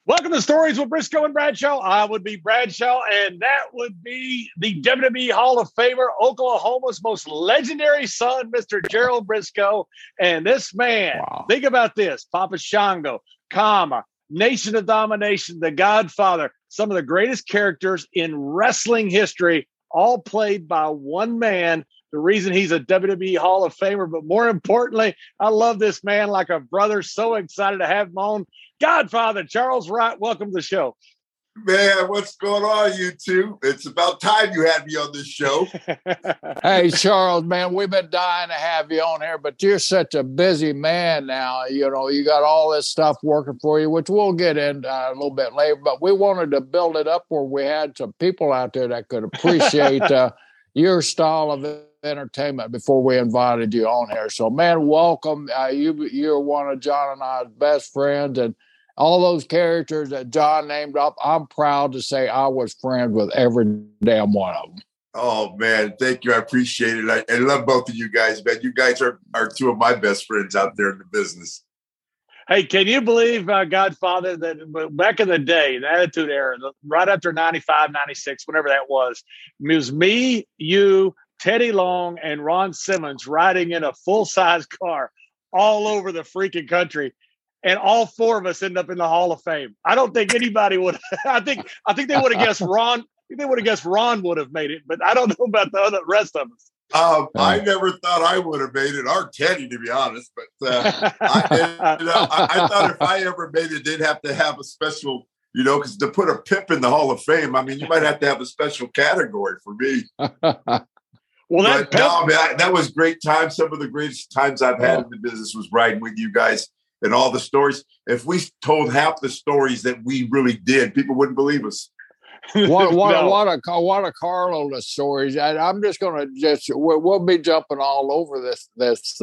Welcome to Stories with Briscoe and Bradshaw. I would be Bradshaw, and that would be the WWE Hall of Famer, Oklahoma's most legendary son, Mr. Gerald Briscoe. And this man, Think about this, Papa Shango, Kama, Nation of Domination, The Godfather, some of the greatest characters in wrestling history, all played by one man. The reason he's a WWE Hall of Famer, but more importantly, I love this man like a brother. So excited to have him on. Godfather Charles Wright, welcome to the show. Man, what's going on, you two? It's about time you had me on this show. Hey, Charles, man, we've been dying to have you on here, but you're such a busy man now. You know, you got all this stuff working for you, which we'll get into a little bit later, but we wanted to build it up where we had some people out there that could appreciate your style of entertainment before we invited you on here. So, man, welcome. You're one of John and I's best friends, and all those characters that John named up, I'm proud to say I was friends with every damn one of them. Oh, man, thank you. I appreciate it. I love both of you guys, man. You guys are two of my best friends out there in the business. Hey, can you believe, Godfather, that back in the day, the Attitude Era, right after 95, 96, whenever that was, it was me, you, Teddy Long, and Ron Simmons riding in a full-size car all over the freaking country. And all four of us end up in the Hall of Fame. I don't think anybody would. I think they would have guessed Ron. They would have guessed Ron would have made it, but I don't know about the rest of us. I never thought I would have made it, or Teddy, to be honest. But I thought if I ever made it, they'd have to have a special, because to put a Pip in the Hall of Fame, I mean, you might have to have a special category for me. Well, that was great time. Some of the greatest times I've had in the business was riding with you guys. And all the stories. If we told half the stories that we really did, people wouldn't believe us. What a carload of stories. I'm just going to we'll be jumping all over this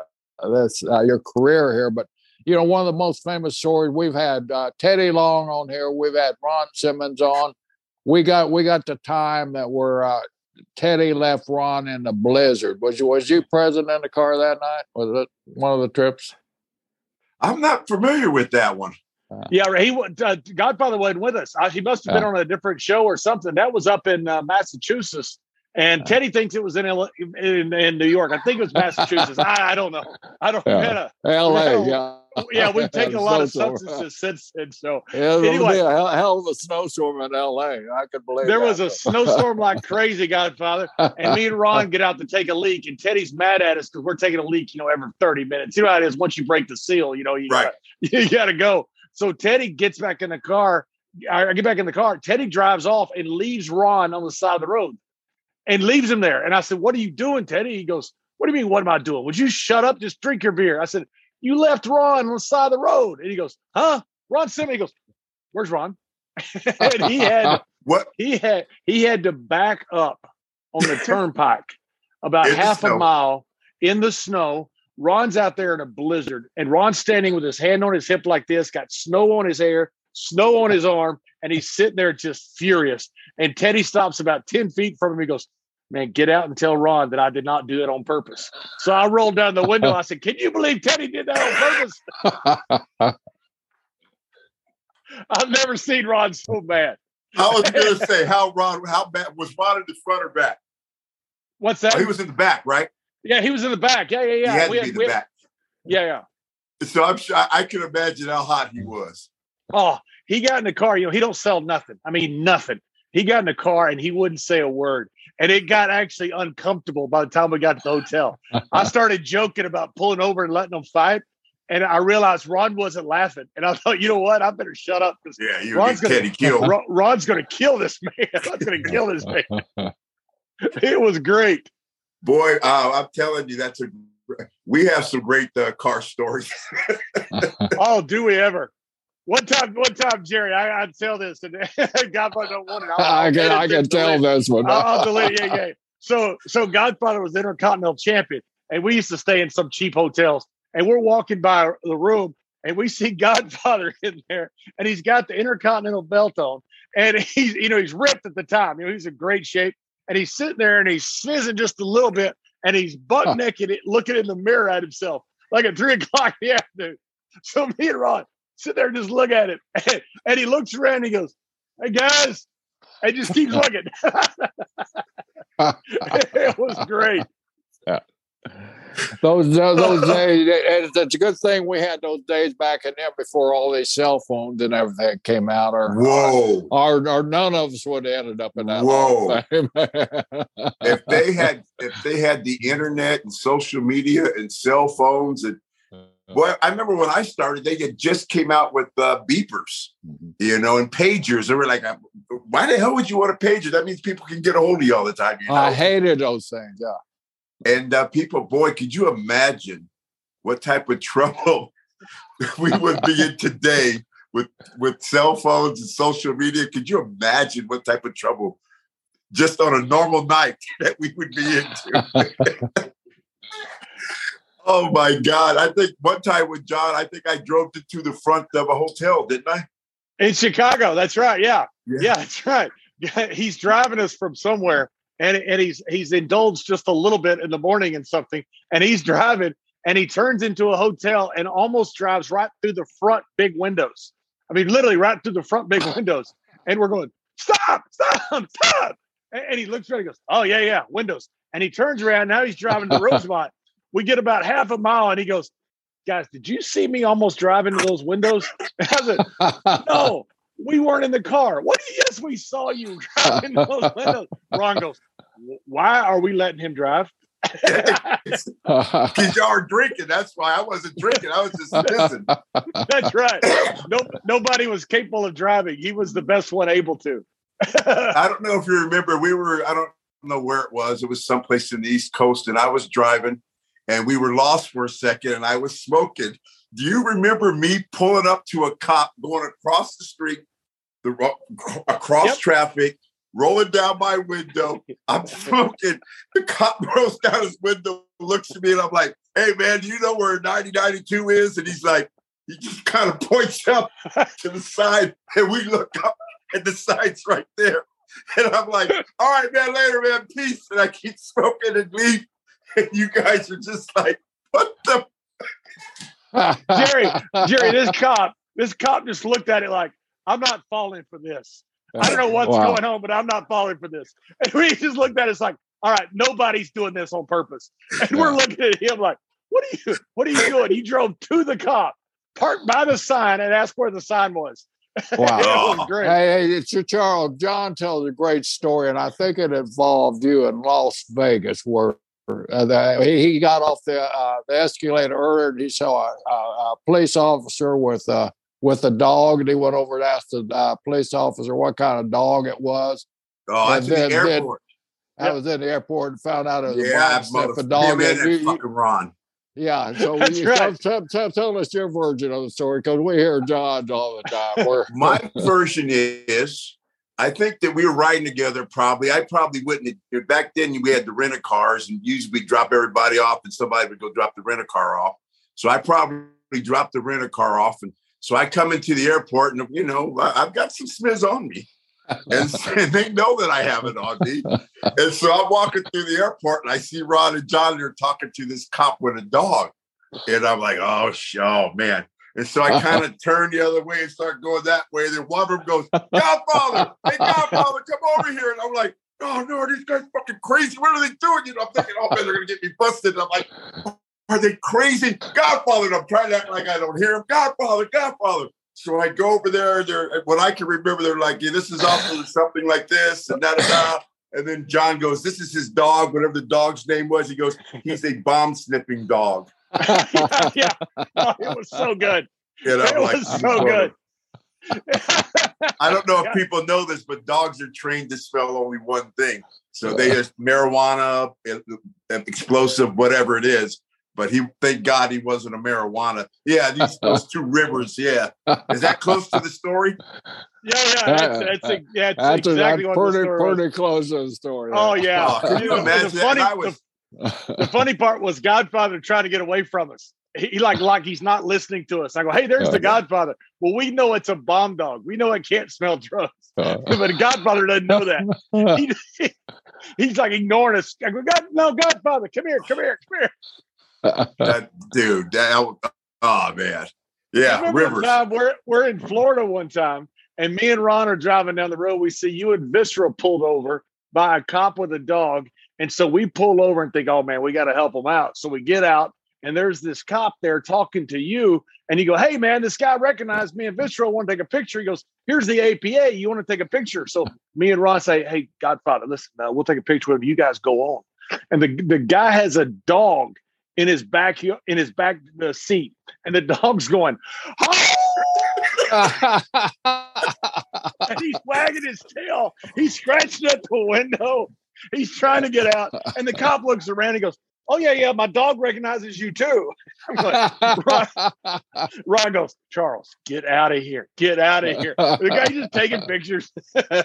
your career here. But one of the most famous stories, we've had Teddy Long on here. We've had Ron Simmons on. We got the time that where Teddy left Ron in the blizzard. Was you present in the car that night? Was it one of the trips? I'm not familiar with that one. Yeah, Godfather wasn't with us. He must have been on a different show or something. That was up in Massachusetts, and Teddy thinks it was in New York. I think it was Massachusetts. I don't know. I don't know. L.A. Yeah, we've taken a lot of substances since then. So anyway, a hell of a snowstorm in L.A. I could believe there was a snowstorm like crazy, Godfather. And me and Ron get out to take a leak, and Teddy's mad at us because we're taking a leak, every 30 minutes. You know how it is once you break the seal. You got to go. So Teddy gets back in the car. I get back in the car. Teddy drives off and leaves Ron on the side of the road, and leaves him there. And I said, "What are you doing, Teddy?" He goes, "What do you mean? What am I doing? Would you shut up? Just drink your beer." I said, "You left Ron on the side of the road." And he goes, "Huh?" Ron Simmons. He goes, "Where's Ron?" And he had what? He had to back up on the turnpike about half a mile in the snow. Ron's out there in a blizzard, and Ron's standing with his hand on his hip like this, got snow on his hair, snow on his arm, and he's sitting there just furious. And Teddy stops about 10 feet from him. He goes, "Man, get out and tell Ron that I did not do it on purpose." So I rolled down the window. I said, "Can you believe Teddy did that on purpose?" I've never seen Ron so bad. I was going to say, how bad was Ron in the front or back? What's that? Oh, he was in the back, right? Yeah, he was in the back. Yeah. He had to be in the back. Yeah. So I'm sure I can imagine how hot he was. Oh, he got in the car. He don't sell nothing. I mean, nothing. He got in the car and he wouldn't say a word. And it got actually uncomfortable by the time we got to the hotel. I started joking about pulling over and letting them fight. And I realized Ron wasn't laughing. And I thought, you know what? I better shut up. Yeah, you get Teddy killed. Ron's going to kill this man. Ron's going to kill this man. It was great. Boy, I'm telling you, we have some great car stories. Oh, do we ever? One time, Jerry, I tell this, and Godfather don't want it. I can tell this one. I'll delete it. Yeah. So Godfather was Intercontinental Champion, and we used to stay in some cheap hotels, and we're walking by the room, and we see Godfather in there, and he's got the Intercontinental belt on, and he's ripped at the time. He's in great shape. And he's sitting there and he's snizzing just a little bit, and he's butt naked looking in the mirror at himself like at 3:00 in the afternoon. So me and Ron, sit there and just look at it. And he looks around and he goes, "Hey guys," and just keeps looking. It was great. Those days, and it's a good thing we had those days back in there before all these cell phones and everything came out. Or none of us would have ended up in that. Whoa! if they had the internet and social media and cell phones and well, I remember when I started, they had just came out with beepers, and pagers. They were like, "Why the hell would you want a pager? That means people can get a hold of you all the time." I hated those things. Yeah. And people, boy, could you imagine what type of trouble we would be in today with cell phones and social media? Could you imagine what type of trouble just on a normal night that we would be into? Oh, my God. I think one time with John, I think I drove to the front of a hotel, didn't I? In Chicago. That's right. Yeah, that's right. He's driving us from somewhere. And he's indulged just a little bit in the morning and something, and he's driving, and he turns into a hotel and almost drives right through the front big windows. I mean, literally right through the front big windows. And we're going, "Stop! And he looks around and goes, "Oh, yeah, windows." And he turns around. Now he's driving to Rosemont. We get about half a mile, and he goes, "Guys, did you see me almost drive into those windows?" And I said, "No. We weren't in the car." "What? Yes, we saw you driving those windows." Ron goes, "Why are we letting him drive?" Because y'all are drinking. That's why. I wasn't drinking. I was just listening. That's right. Nobody was capable of driving. He was the best one able to. I don't know if you remember. I don't know where it was. It was someplace in the East Coast, and I was driving, and we were lost for a second, and I was smoking. Do you remember me pulling up to a cop going across the street, across traffic, rolling down my window? I'm smoking. The cop rolls down his window, looks at me, and I'm like, "Hey, man, do you know where 9092 is?" And he's like, he just kind of points up to the side, and we look up, and the sign's right there. And I'm like, "All right, man, later, man, peace." And I keep smoking and leave. And you guys are just like, "What the?" Jerry, this cop just looked at it like, "I'm not falling for this. I don't know what's going on, but I'm not falling for this." And we just looked at it, it's like, "All right, nobody's doing this on purpose." And we're looking at him like, what are you doing?" He drove to the cop, parked by the sign, and asked where the sign was. Wow. It was great. Hey, it's Charles. John tells a great story, and I think it involved you in Las Vegas, where he got off the escalator earlier, and he saw a police officer with a dog, and he went over and asked the police officer what kind of dog it was. Oh, that's in the airport. I was in the airport and found out it was a dog. Fucking Ron. Yeah, so tell us your version of the story, because we hear John's all the time. My version is, I think that we were riding together. I probably wouldn't. Back then, we had the rent-a-cars, and usually we'd drop everybody off, and somebody would go drop the rent-a-car off. So I probably dropped the rent-a-car off, and so I come into the airport, and I've got some Smiths on me, and they know that I have it on me. And so I'm walking through the airport, and I see Ron and John there talking to this cop with a dog, and I'm like, "Oh man." And so I kind of turn the other way and start going that way. And then one of them goes, "Godfather, hey, Godfather, come over here." And I'm like, "Oh, no, these guys fucking crazy. What are they doing?" I'm thinking, "Oh, man, they're going to get me busted." And I'm like, "Are they crazy?" "Godfather." And I'm trying to act like I don't hear him. "Godfather, Godfather." So I go over there. What I can remember, they're like, "Yeah, this is awful," something like this, and da-da-da. And then John goes, "This is his dog," whatever the dog's name was. He goes, "He's a bomb-sniffing dog." Yeah. Oh, it was so good. It was so good. I don't know if people know this, but dogs are trained to smell only one thing. So they just marijuana, explosive, whatever it is. But thank God he wasn't a marijuana. Yeah, those two rivers. Yeah, is that close to the story? Yeah. That's exactly what the story was. Pretty close to the story. Oh yeah. Can you imagine that? The funny part was Godfather trying to get away from us. He like he's not listening to us. I go, "Hey, there's the Godfather." Well, we know it's a bomb dog. We know it can't smell drugs. But the Godfather doesn't know that. He's like ignoring us. I go, Godfather, come here. That dude. Oh man. Yeah, remember Rivers. the time we're in Florida one time, and me and Ron are driving down the road. We see you and Viscera pulled over by a cop with a dog. And so we pull over and think, oh, man, we got to help them out. So we get out, and there's this cop there talking to you. And you go, hey, man, this guy recognized me and Viscera. Want to take a picture? He goes, here's the APA. You want to take a picture? So me and Ron say, hey, Godfather, listen, we'll take a picture of you guys. Go on. And the guy has a dog in his back seat, and the dog's going, and he's wagging his tail. He's scratching at the window. He's trying to get out, and the cop looks around. And goes, "Oh yeah, my dog recognizes you too." I'm like, Ron goes, "Charles, get out of here! Get out of here!" The guy just taking pictures.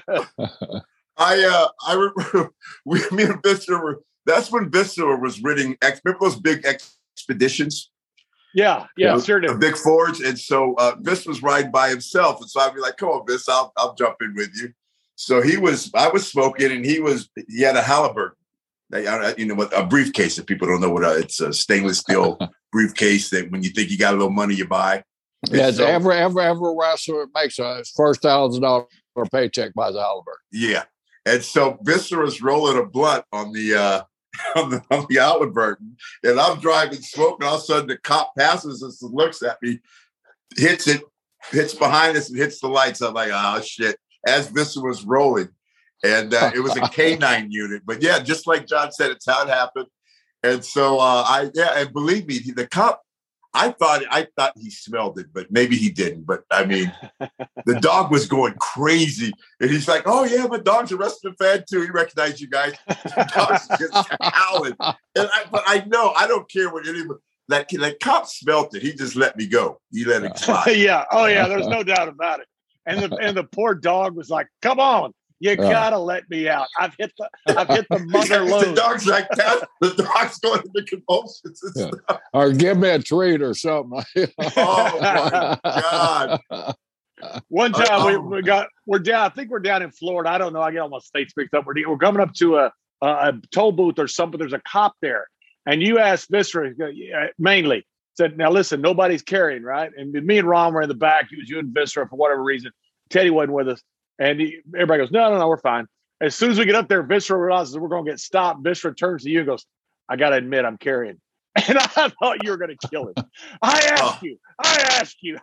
I remember me and Viscera were. That's when Viscera was ridding. Remember those big expeditions? Yeah, sure do. The big Fords. And so Vis was riding by himself. And so I'd be like, come on, Vis, I'll jump in with you. So I was smoking, and he had a Halliburton, a briefcase. If people don't know what it's a stainless steel briefcase that when you think you got a little money, you buy. Yeah, so, every wrestler makes a first $1,000 paycheck buys a Halliburton. Yeah. And so Viscera's rolling a blunt on the Halliburton, and I'm driving, smoking. All of a sudden, the cop passes us and looks at me, hits behind us, and hits the lights. I'm like, oh shit! As Viscera was rolling, and it was a K9 unit. But yeah, just like John said, it's how it happened. And so and believe me, the cop. I thought he smelled it, but maybe he didn't. But I mean, the dog was going crazy, and he's like, "Oh yeah, my dog's a wrestling fan too. He recognized you guys." The dog's just howling, but I know I don't care what anyone. That cop smelled it. He just let me go. He let it slide. Yeah. Oh yeah. There's no doubt about it. And the poor dog was like, "Come on. You gotta let me out. I've hit the mother load." The dog's like that. The dog's going into convulsions and stuff. Or give me a treat or something. Oh my God. One time we're down. I think we're down in Florida. I don't know. I get all my states mixed up. We're coming up to a toll booth or something. There's a cop there, and you asked Viscera mainly. Said, "Now listen, nobody's carrying, right?" And me and Ron were in the back. It was you and Viscera for whatever reason. Teddy wasn't with us. And everybody goes, no, we're fine. As soon as we get up there, Viscera realizes we're going to get stopped. Viscera turns to you and goes, "I got to admit, I'm carrying." And I thought you were going to kill him. I asked you.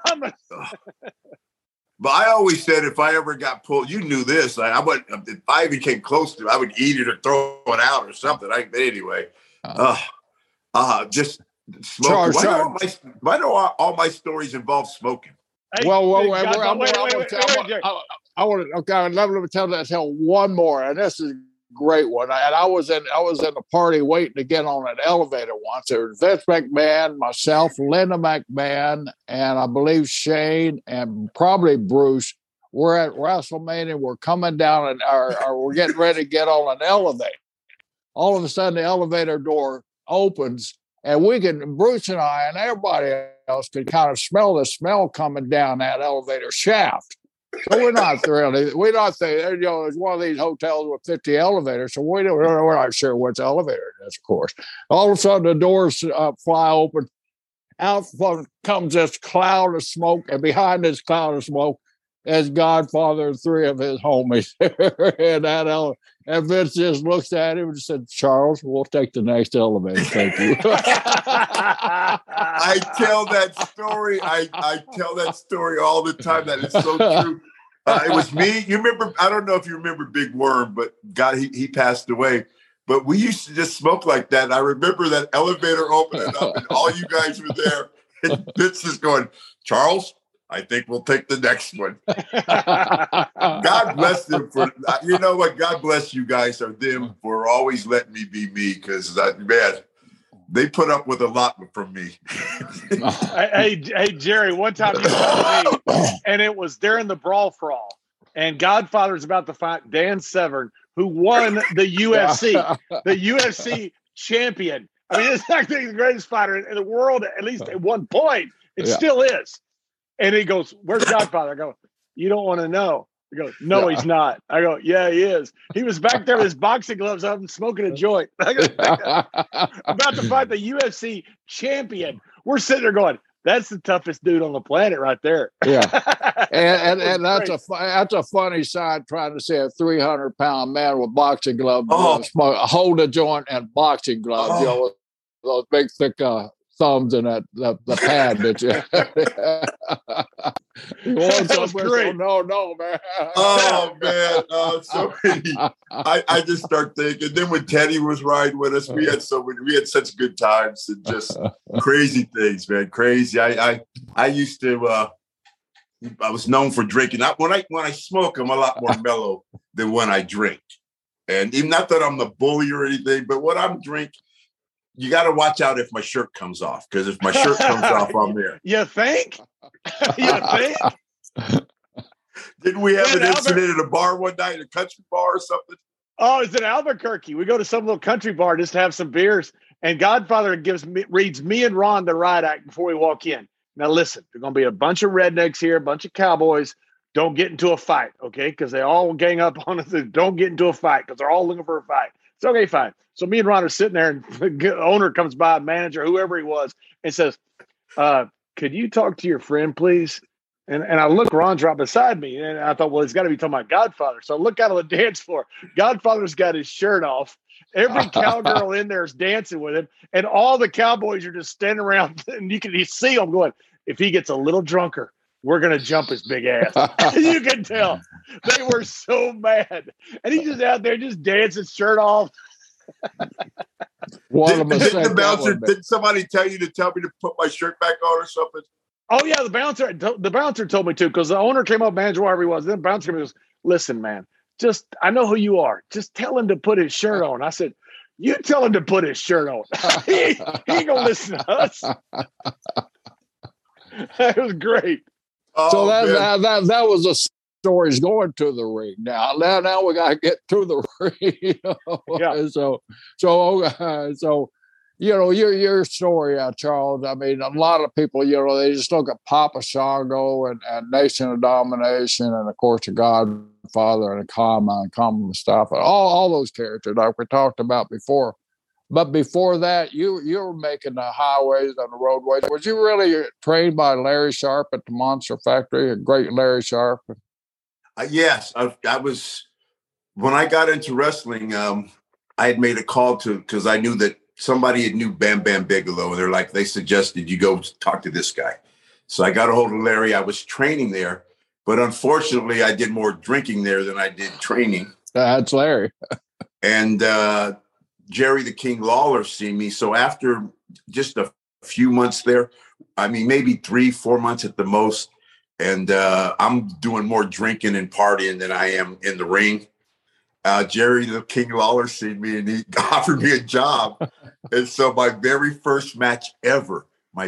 But I always said if I ever got pulled, you knew this. If I even came close to it, I would eat it or throw it out or something. Anyway, just smoking. Why do all my stories involve smoking? Hey, Let me tell one more, and this is a great one. And I was in a party waiting to get on an elevator once. There was Vince McMahon, myself, Linda McMahon, and I believe Shane and probably Bruce. We're at WrestleMania. We're coming down and we're getting ready to get on an elevator. All of a sudden, the elevator door opens, and Bruce and I and everybody else could kind of smell the smell coming down that elevator shaft. So we're not thrilled. We're not thinking, it's one of these hotels with 50 elevators, so we're not sure which elevator it is, of course. All of a sudden, the doors fly open. Out front comes this cloud of smoke, and behind this cloud of smoke is Godfather and three of his homies in that elevator. And Vince just looks at him and said, "Charles, we'll take the next elevator. Thank you." I tell that story. I tell that story all the time. That is so true. It was me. You remember? I don't know if you remember Big Worm, but God, he passed away. But we used to just smoke like that. And I remember that elevator opening up, and all you guys were there. And Vince is going, "Charles, I think we'll take the next one." God bless them for, you know what? God bless you guys or them for always letting me be me, because man, they put up with a lot from me. hey, Jerry, one time you told me, and it was during the Brawl for All, and Godfather's about to fight Dan Severn, who won the UFC champion. I mean, it's actually the greatest fighter in the world, at least at one point. It still is. And he goes, "Where's Godfather?" I go, "You don't want to know." He goes, "No, he's not." I go, "Yeah, he is. He was back there with his boxing gloves on, smoking a joint." I go, about to fight the UFC champion. We're sitting there going, That's the toughest dude on the planet right there. Yeah. And that's a funny sight, trying to see a 300-pound man with boxing gloves hold a joint and boxing gloves, those big thick thumbs and the pad that you. That was great. No, man. Oh man, so many. I just start thinking. Then when Teddy was riding with us, we had such good times and just crazy things, man. Crazy. I used to. I was known for drinking. When I smoke, I'm a lot more mellow than when I drink. And even not that I'm the bully or anything, but when I'm drinking, you got to watch out if my shirt comes off, because if my shirt comes off, I'm there. You think? You think? Didn't we have an incident at a bar one night, a country bar or something? Oh, it's in Albuquerque. We go to some little country bar just to have some beers, and Godfather reads me and Ron the riot act before we walk in. Now listen, there's going to be a bunch of rednecks here, a bunch of cowboys. Don't get into a fight, okay? Because they all gang up on us. Don't get into a fight because they're all looking for a fight. It's okay, fine. So me and Ron are sitting there, and the owner comes by, manager, whoever he was, and says, could you talk to your friend, please? And I look, Ron's right beside me, and I thought, well, he's got to be talking about Godfather. So I look out on the dance floor. Godfather's got his shirt off. Every cowgirl in there is dancing with him, and all the cowboys are just standing around, and you can see them going, if he gets a little drunker, we're going to jump his big ass. You can tell. They were so mad. And he's just out there just dancing, shirt off. Did somebody tell me to put my shirt back on or something? Oh, yeah, the bouncer told me to, because the owner came up, manager, wherever he was. Then the bouncer came and goes, listen, man, I know who you are. Just tell him to put his shirt on. I said, you tell him to put his shirt on. he ain't going to listen to us. That was great. So that was a stories going to the ring. Now we got to get to the ring. Yeah. So your story, Charles. I mean, a lot of people, they just look at Papa Shango and Nation of Domination, and of course the Godfather and Kama and stuff, and all those characters like we talked about before. But before that, you were making the highways and the roadways. Was you really trained by Larry Sharpe at the Monster Factory? A great Larry Sharpe. Yes, I was. When I got into wrestling, I had made a call because I knew that somebody knew Bam Bam Bigelow, and they suggested you go talk to this guy. So I got a hold of Larry. I was training there, but unfortunately, I did more drinking there than I did training. That's Larry. And Jerry the King Lawler seen me. So after just a few months there, I mean, maybe 3-4 months at the most, and I'm doing more drinking and partying than I am in the ring. Jerry the King Lawler seen me, and he offered me a job. And so my very first match ever,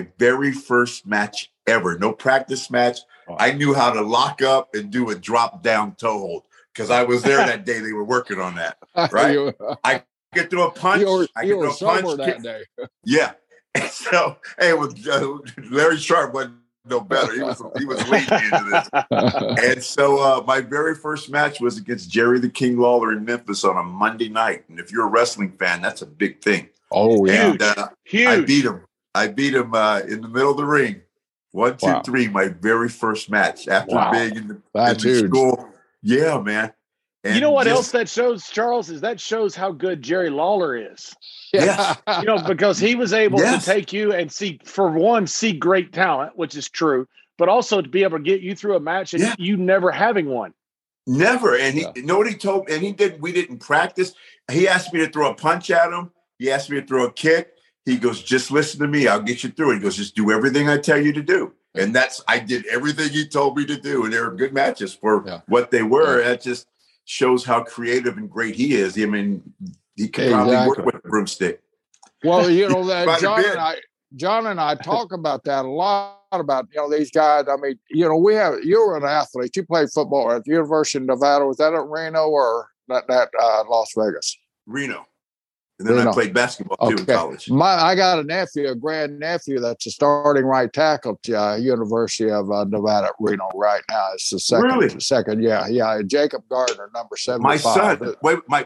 no practice match, I knew how to lock up and do a drop down toe hold, because I was there that day. They were working on that, right? I could throw a punch. You were sober that day. Yeah. And so, Larry Sharpe wasn't no better. He was leading me into this. And so my very first match was against Jerry the King Lawler in Memphis on a Monday night. And if you're a wrestling fan, that's a big thing. Oh, yeah. And huge. I beat him in the middle of the ring. 1, 2, 3, my very first match after being in the school. Yeah, man. And you know what else that shows, Charles, is that shows how good Jerry Lawler is. Yes. Because he was able to take you and see great talent, which is true, but also to be able to get you through a match and you never having one. Never. And you know what he told me? And we didn't practice. He asked me to throw a punch at him. He asked me to throw a kick. He goes, just listen to me. I'll get you through it. He goes, just do everything I tell you to do. And I did everything he told me to do. And they were good matches for what they were. That just shows how creative and great he is. I mean, he could probably work with a broomstick. Well, that John and I talk about that a lot, about these guys. I mean, you were an athlete. You played football at the University of Nevada. Was that at Reno or that Las Vegas? Reno. And then I played basketball too in college. I got a grandnephew that's a starting right tackle at University of Nevada at Reno right now. It's the second. Really? Second, yeah. Jacob Gardner, number 75.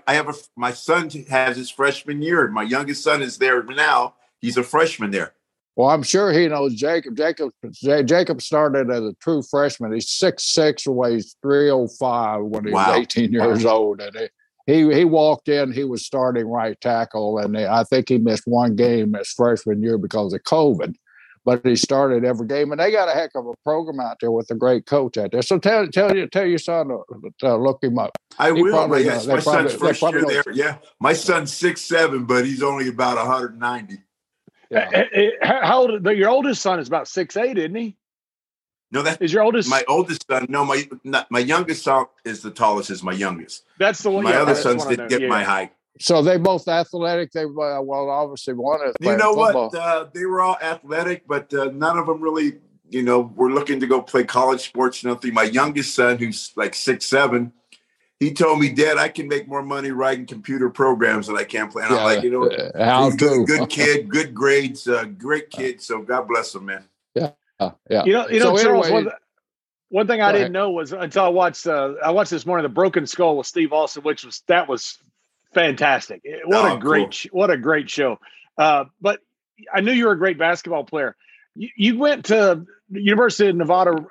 My son has his freshman year. My youngest son is there now. He's a freshman there. Well, I'm sure he knows Jacob. Jacob started as a true freshman. He's 6'6", weighs 305 when he was 18 years old. And he walked in, he was starting right tackle, and I think he missed one game his freshman year because of COVID. But he started every game, and they got a heck of a program out there with a great coach out there. So tell your son to look him up. I will. My son's first year there. Yeah, my son's 6'7", but he's only about 190. Yeah. How old? Your oldest son is about 6'8", isn't he? No, that is your oldest. My oldest son. No, my youngest son is the tallest. Is my youngest. That's the one. My other sons didn't get my height. So they both athletic. They obviously one is playing football. What? They were all athletic, but none of them really, were looking to go play college sports. Nothing. My youngest son, who's like 6'7", he told me, "Dad, I can make more money writing computer programs than I can play." And I'm like, how good kid, good grades, great kid. So God bless him, man. Yeah. Charles. One thing I didn't know was until I watched this morning, The Broken Skull with Steve Austin, that was fantastic. What a great show. But I knew you were a great basketball player. You went to the University of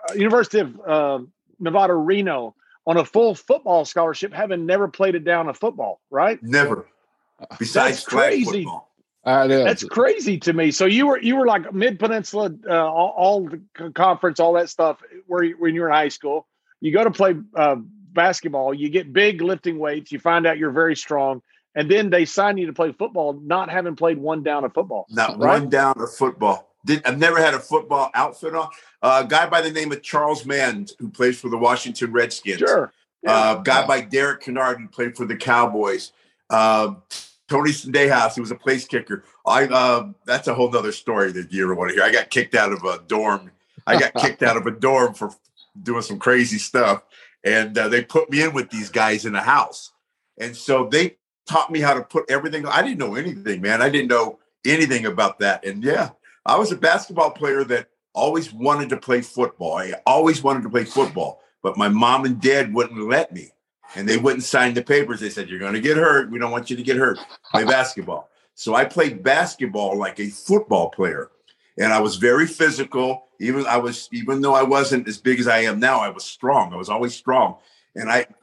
Nevada, Reno on a full football scholarship, having never played a down of football, right? Never. Besides flag football. That's crazy to me. So you were like Mid-Peninsula, all the conference, all that stuff. When you were in high school, you go to play basketball, you get big lifting weights, you find out you're very strong, and then they sign you to play football, not having played one down of football. One down of football. I've never had a football outfit on. A guy by the name of Charles Mann, who plays for the Washington Redskins. Sure. Yeah. Guy by Derek Kennard, who played for the Cowboys. Tony Sendejas, who was a place kicker. That's a whole nother story that you ever want to hear. I got kicked out of a dorm. For doing some crazy stuff. And they put me in with these guys in the house. And so they taught me how to put everything. I didn't know anything, man. I didn't know anything about that. And yeah, I was a basketball player that always wanted to play football. I always wanted to play football, but my mom and dad wouldn't let me. And they wouldn't sign the papers. They said, "You're going to get hurt. We don't want you to get hurt. Play basketball." So I played basketball like a football player. And I was very physical. Even though I wasn't as big as I am now, I was strong. I was always strong. And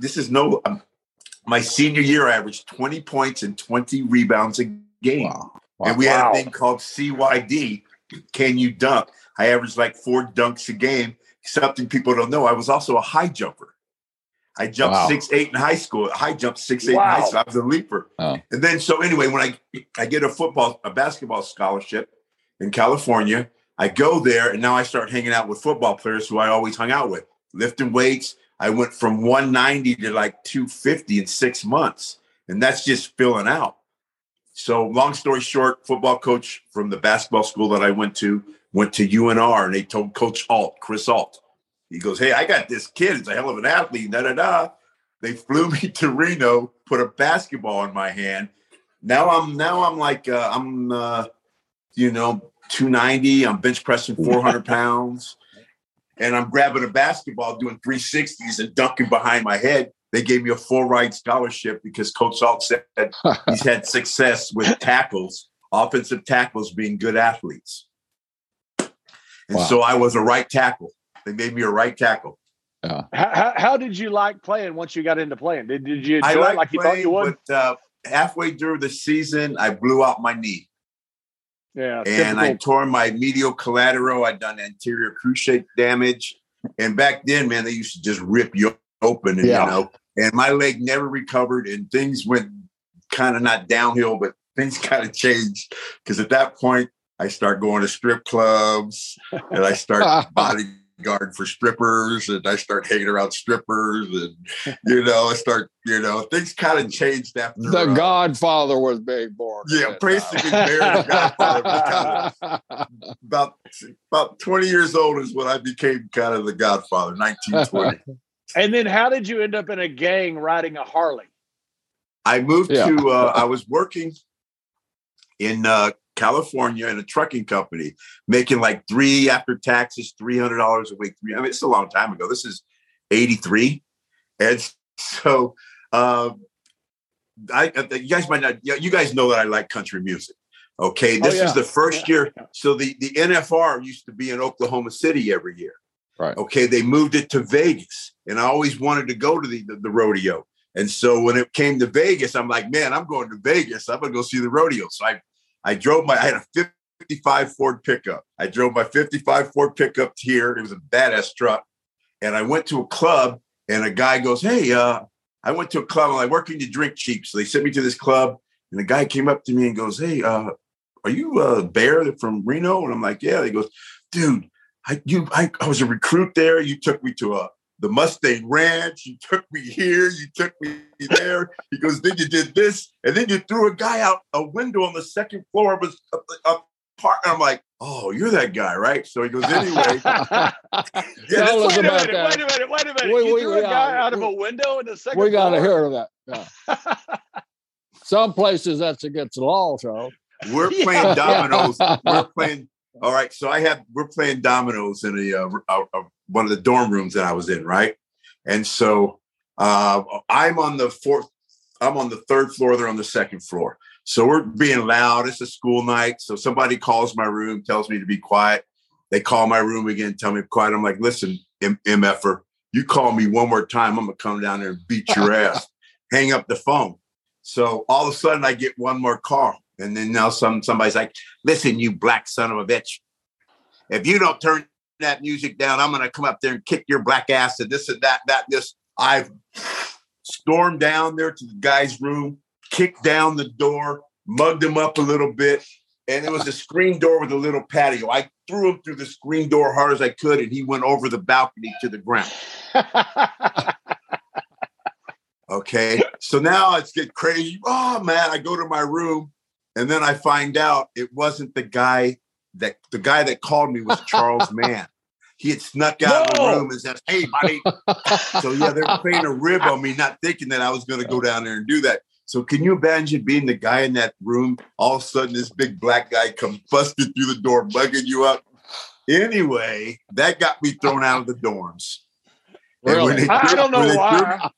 my senior year, I averaged 20 points and 20 rebounds a game. Wow. And we had a thing called CYD, Can You Dunk? I averaged like 4 dunks a game. Something people don't know, I was also a high jumper. I jumped 6'8" in high school. I jumped 6'8" in high school. I was a leaper. Oh. And then, so anyway, when I get a basketball scholarship in California, I go there, and now I start hanging out with football players who I always hung out with, lifting weights. I went from 190 to like 250 in 6 months, and that's just filling out. So long story short, football coach from the basketball school that I went to UNR, and they told Coach Chris Alt, he goes, "Hey, I got this kid. He's a hell of an athlete, da-da-da." They flew me to Reno, put a basketball in my hand. Now I'm like, 290. I'm bench pressing 400 pounds. And I'm grabbing a basketball, doing 360s and dunking behind my head. They gave me a full ride scholarship because Coach Alt said he's had success with tackles, offensive tackles being good athletes. And so I was a right tackle. They made me a right tackle. How did you like playing once you got into playing? Did you enjoy it like you thought you would? But halfway through the season, I blew out my knee. Yeah, and I tore my medial collateral. I'd done anterior cruciate damage. And back then, man, they used to just rip you open, and and my leg never recovered, and things went kind of not downhill, but things kind of changed because at that point, I start going to strip clubs, and I start bodyguard for strippers, and I start hanging around strippers, and I start, things kind of changed after the Godfather was being born. Yeah, basically, the Godfather. About 20 years old is when I became kind of the Godfather, 1920. And then, how did you end up in a gang riding a Harley? I moved to. I was working in California in a trucking company, making like after taxes, $300 a week. I mean, it's a long time ago. This is 83. And so you guys might not, you guys know that I like country music. Okay, this is the first year. So the NFR used to be in Oklahoma City every year. Right. Okay, they moved it to Vegas, and I always wanted to go to the rodeo. And so when it came to Vegas, I'm like, man, I'm going to Vegas. I'm gonna go see the rodeo. So I had a 55 Ford pickup. I drove my 55 Ford pickup here. It was a badass truck, and I went to a club, and a guy goes, "Hey, I went to a club. I'm like, where can you drink cheap?" So they sent me to this club, and the guy came up to me and goes, "Hey, are you Bear from Reno?" And I'm like, "Yeah." He goes, "Dude, I was a recruit there. You took me to the Mustang Ranch. You took me here. You took me there." He goes, "Then you did this, and then you threw a guy out a window on the second floor of his apartment." I'm like, "Oh, you're that guy, right?" So he goes, "Anyway." Wait a minute. You threw a guy out of a window in the second floor? We got to hear of that. Yeah. Some places that's against the law, Charles. We're playing dominoes. We're playing. All right. So we're playing dominoes in one of the dorm rooms that I was in. Right. And so I'm on the third floor. They're on the second floor. So we're being loud. It's a school night. So somebody calls my room, tells me to be quiet. They call my room again, tell me to be quiet. I'm like, "Listen, MFer, you call me one more time, I'm going to come down there and beat your ass." Hang up the phone. So all of a sudden I get one more call. And then now somebody's like, "Listen, you black son of a bitch, if you don't turn that music down, I'm going to come up there and kick your black ass and this and that. I've stormed down there to the guy's room, kicked down the door, mugged him up a little bit. And it was a screen door with a little patio. I threw him through the screen door hard as I could, and he went over the balcony to the ground. Okay. So now it's getting crazy. Oh, man, I go to my room. And then I find out it wasn't the guy that called me was Charles Mann. He had snuck out of the room and says, "Hey, buddy." So yeah, they're playing a rib on me, not thinking that I was going to go down there and do that. So can you imagine being the guy in that room? All of a sudden, this big black guy comes busting through the door, bugging you up. Anyway, that got me thrown out of the dorms. Really? I don't know why.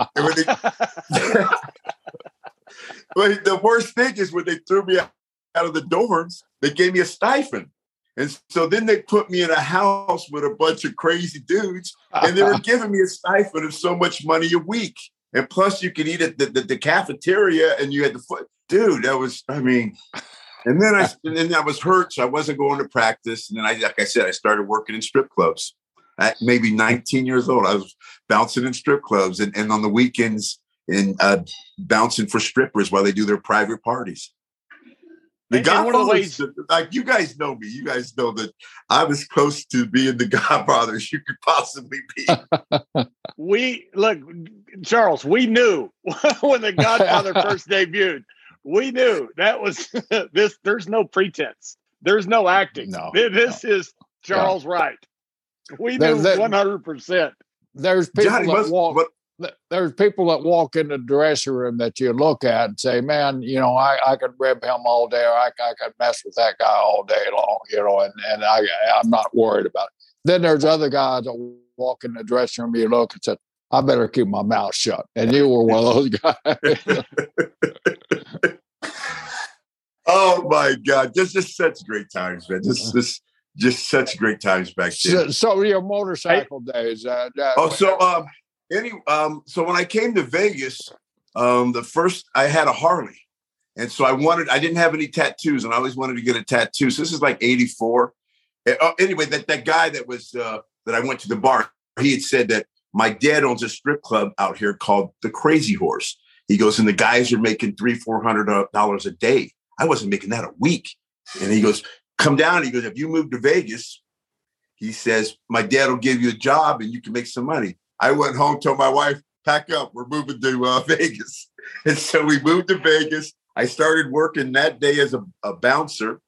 But the worst thing is when they threw me out of the dorms, they gave me a stipend. And so then they put me in a house with a bunch of crazy dudes, and they were giving me a stipend of so much money a week. And plus you could eat at the cafeteria, and you had the foot. Dude, that was, I mean, and then I was hurt, so I wasn't going to practice. And then like I said, I started working in strip clubs. At maybe 19 years old, I was bouncing in strip clubs and on the weekends and bouncing for strippers while they do their private parties. The Godfathers, like you guys know me. You guys know that I'm as close to being the Godfather as you could possibly be. Charles, we knew when the Godfather first debuted. We knew that was this. There's no pretense. There's no acting. This is Charles Wright. We knew 100%. There's people that walk in the dressing room that you look at and say, "Man, I could rib him all day, or I could mess with that guy all day long," and I'm not worried about it. Then there's other guys that walk in the dressing room, you look and say, "I better keep my mouth shut." And you were one of those guys. Oh my God. Just such great times, man. Just such great times back then. So your motorcycle days. So when I came to Vegas, I had a Harley. And so I didn't have any tattoos, and I always wanted to get a tattoo. So this is like 84. Anyway, that guy that I went to the bar, he had said that my dad owns a strip club out here called the Crazy Horse. He goes, and the guys are making $300-400 a day. I wasn't making that a week. And he goes, "Come down." He goes, "If you move to Vegas," he says, "my dad will give you a job and you can make some money." I went home, told my wife, "Pack up, we're moving to Vegas." And so we moved to Vegas. I started working that day as a bouncer.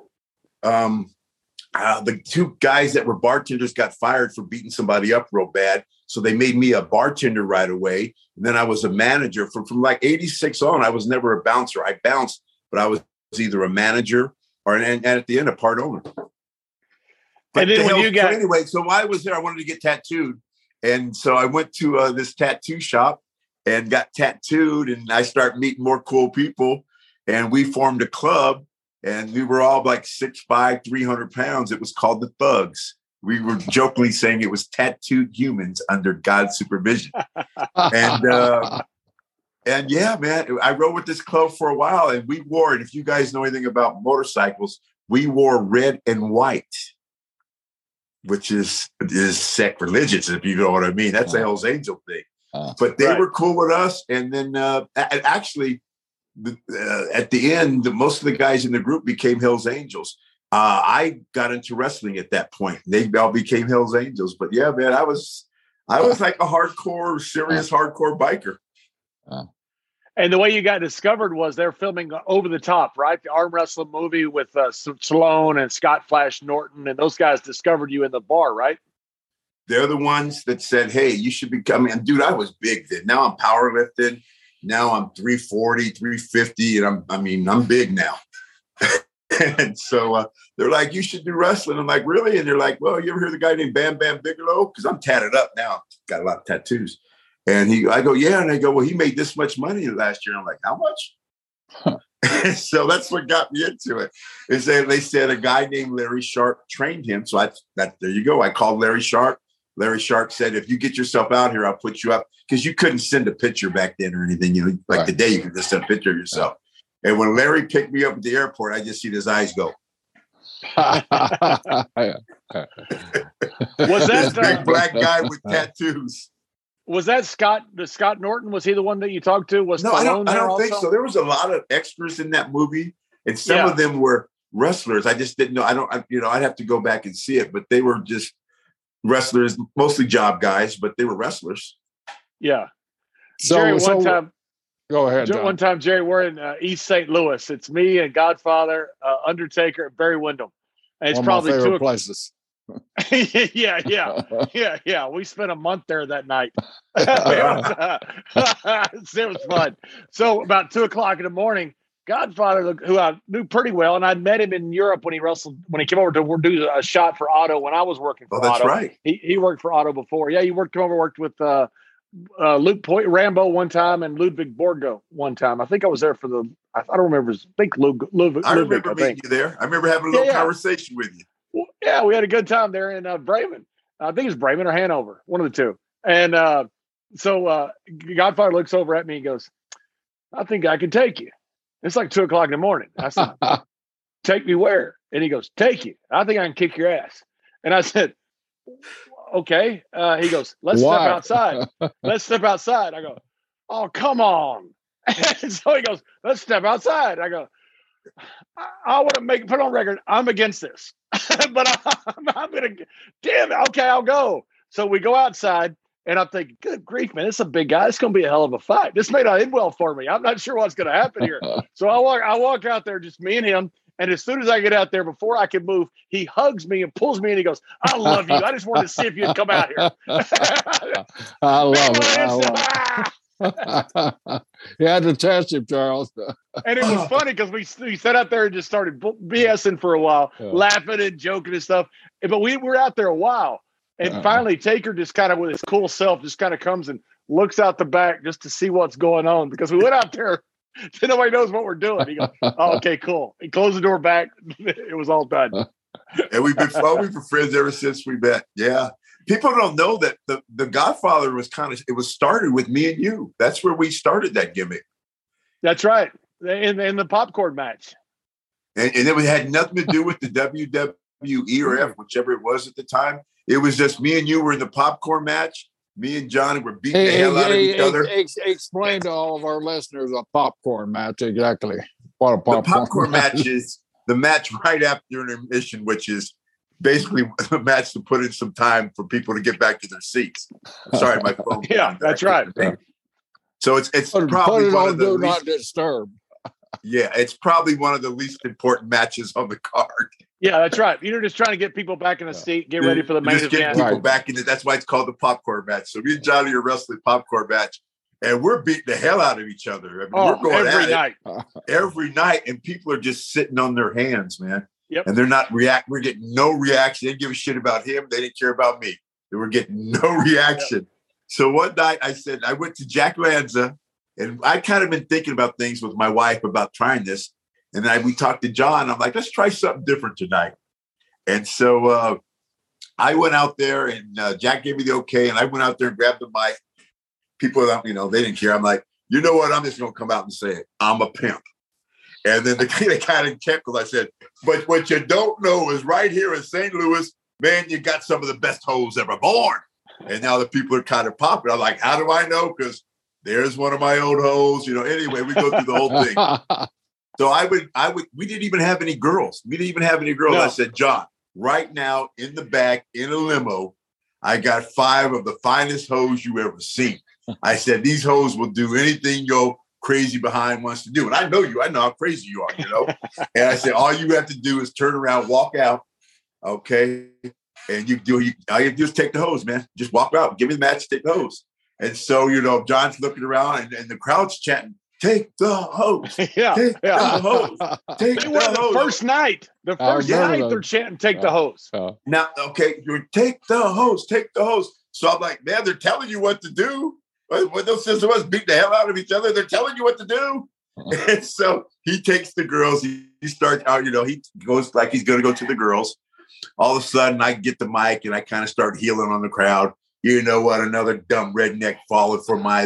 The two guys that were bartenders got fired for beating somebody up real bad. So they made me a bartender right away. And then I was a manager from like 86 on. I was never a bouncer. I bounced, but I was either a manager or and at the end, a part owner. But and then anyway, so while I was there, I wanted to get tattooed. And so I went to this tattoo shop and got tattooed, and I started meeting more cool people, and we formed a club. and we were all like 6'5", 300 pounds. It was called the Thugs. We were jokingly saying it was tattooed humans under God's supervision. And yeah, man, I rode with this club for a while, and we wore, and if you guys know anything about motorcycles, we wore red and white, which is sacrilegious, if you know what I mean. That's a Hell's Angel thing. But they were cool with us. And then actually, at the end, most of the guys in the group became Hell's Angels. I got into wrestling at that point. They all became Hell's Angels. But yeah, man, I was like a serious hardcore biker. And the way you got discovered was they're filming Over the Top, right? The arm wrestling movie with Stallone and Scott Flash Norton, and those guys discovered you in the bar, right? They're the ones that said, hey, you should be coming. And dude, I was big then. Now I'm powerlifting. Now I'm 340, 350, and I'm big now. And so they're like, you should do wrestling. I'm like, really? And they're like, well, you ever hear the guy named Bam Bam Bigelow? Because I'm tatted up now. Got a lot of tattoos. And I go, yeah. And they go, well, he made this much money last year. I'm like, how much? So that's what got me into it. They said a guy named Larry Sharp trained him. So there you go. I called Larry Sharp. Larry Sharp said, if you get yourself out here, I'll put you up. Because you couldn't send a picture back then or anything. Like today, you could just send a picture of yourself. And when Larry picked me up at the airport, I just see his eyes go. Was that this big black guy with tattoos? Was that Scott Norton? Was he the one that you talked to? Was no, Stallone I don't also? think so. There was a lot of extras in that movie, and some of them were wrestlers. I just didn't know. I'd have to go back and see it, but they were just wrestlers, mostly job guys, but they were wrestlers. Yeah. So, Jerry, one time. Go ahead, John. One time, Jerry, we're in East St. Louis. It's me and Godfather, Undertaker, and Barry Windham. And it's one probably of my favorite 2 places. Yeah. We spent a month there that night. It was fun. So about 2:00 in the morning, Godfather, who I knew pretty well, and I'd met him in Europe when he came over to do a shot for Otto when I was working for Otto. That's right. He worked for Otto before. Yeah, he worked with Luke Rambo one time and Ludwig Borgo one time. I think I was there for I don't remember. I think Ludwig. I remember meeting you there. I remember having a little conversation with you. Well, yeah, we had a good time there in Bremen. I think it's Bremen or Hanover, one of the two. And so Godfather looks over at me and goes, I think I can take you. It's like 2:00 in the morning. I said, take me where? And he goes, take you. I think I can kick your ass. And I said, okay. He goes, let's step outside. Let's step outside. I go, oh, come on. And so he goes, let's step outside. I go, I want to put on record, I'm against this. But I'm going to, damn it. Okay, I'll go. So we go outside, and I'm thinking, good grief, man, this is a big guy. It's going to be a hell of a fight. This may not end well for me. I'm not sure what's going to happen here. So I walk out there, just me and him. And as soon as I get out there, before I can move, he hugs me and pulls me in. He goes, I love you. I just wanted to see if you'd come out here. I love it. You had to test him, Charles. And it was funny because we sat out there and just started BSing for a while, laughing and joking and stuff. But we were out there a while. And finally, Taker just kind of with his cool self just kind of comes and looks out the back just to see what's going on, because we went out there. So nobody knows what we're doing. He goes, oh, okay, cool. He closed the door back. It was all done. And we've been friends ever since we met. Yeah. People don't know that the Godfather it was started with me and you. That's where we started that gimmick. That's right. In the popcorn match. And it had nothing to do with the WWE or F, whichever it was at the time. It was just me and you were in the popcorn match. Me and Johnny were beating the hell out of each other. Explain to all of our listeners a popcorn match exactly. What a popcorn, the popcorn match is the match right after intermission, which is basically a match to put in some time for people to get back to their seats. I'm sorry, my phone. Yeah, that's right. So it's probably one of the do not disturb. Yeah, it's probably one of the least important matches on the card. Yeah, that's right. You're just trying to get people back in the seat, get ready for the main event. Just get people back in it. That's why it's called the popcorn match. So me and Johnny are wrestling popcorn match, and we're beating the hell out of each other. I mean, we're going every night, and people are just sitting on their hands, man. Yep. And they're not We're getting no reaction. They didn't give a shit about him. They didn't care about me. They were getting no reaction. Yep. So one night I went to Jack Lanza, and I kind of been thinking about things with my wife about trying this. And then we talked to John. I'm like, let's try something different tonight. And so I went out there, and Jack gave me the okay, and I went out there and grabbed the mic. People, they didn't care. I'm like, you know what? I'm just going to come out and say it. I'm a pimp. And then the kind of kept, because I said, but what you don't know is right here in St. Louis, man, you got some of the best hoes ever born. And now the people are kind of popping. I'm like, how do I know? Because there's one of my old hoes. Anyway, we go through the whole thing. So we didn't even have any girls. No. I said, John, right now in the back, in a limo, I got 5 of the finest hoes you ever seen. I said, these hoes will do anything your crazy behind wants to do. And I know you. I know how crazy you are, And I said, all you have to do is turn around, walk out, okay? And all you have to do is take the hose, man. Just walk out, give me the match, take the hose. And so, John's looking around and the crowd's chanting, take the hose. Yeah. Take the hose. Take the hose. The first night. The first night they're chanting, take the hose. Now, okay, you take the hose, take the hose. So I'm like, man, they're telling you what to do. When those sisters beat the hell out of each other, they're telling you what to do. And so he takes the girls. He starts out, he goes like he's going to go to the girls. All of a sudden, I get the mic and I kind of start healing on the crowd. You know what? Another dumb redneck followed for my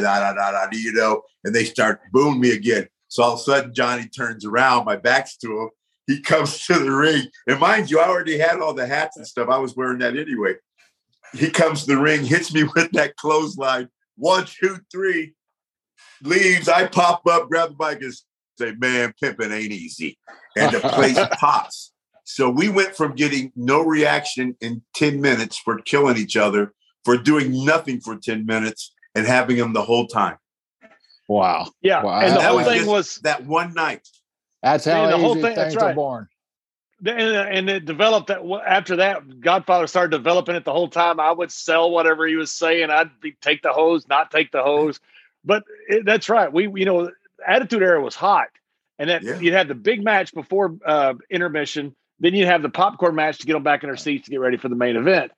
and they start booing me again. So all of a sudden, Johnny turns around. My back's to him. He comes to the ring. And mind you, I already had all the hats and stuff. I was wearing that anyway. He comes to the ring, hits me with that clothesline. 1, 2, 3, leaves. I pop up, grab the mic, and say, man, pimping ain't easy. And the place pops. So we went from getting no reaction in 10 minutes for killing each other, for doing nothing for 10 minutes, and having them the whole time. Wow. Yeah. Wow. And the whole thing was that one night. That's how the whole easy thing, things are born. And it developed that after that, Godfather started developing it the whole time. I would sell whatever he was saying. Take the hose, not take the hose. But that's right. Attitude Era was hot. And that you'd have the big match before intermission. Then you'd have the popcorn match to get them back in their seats to get ready for the main event.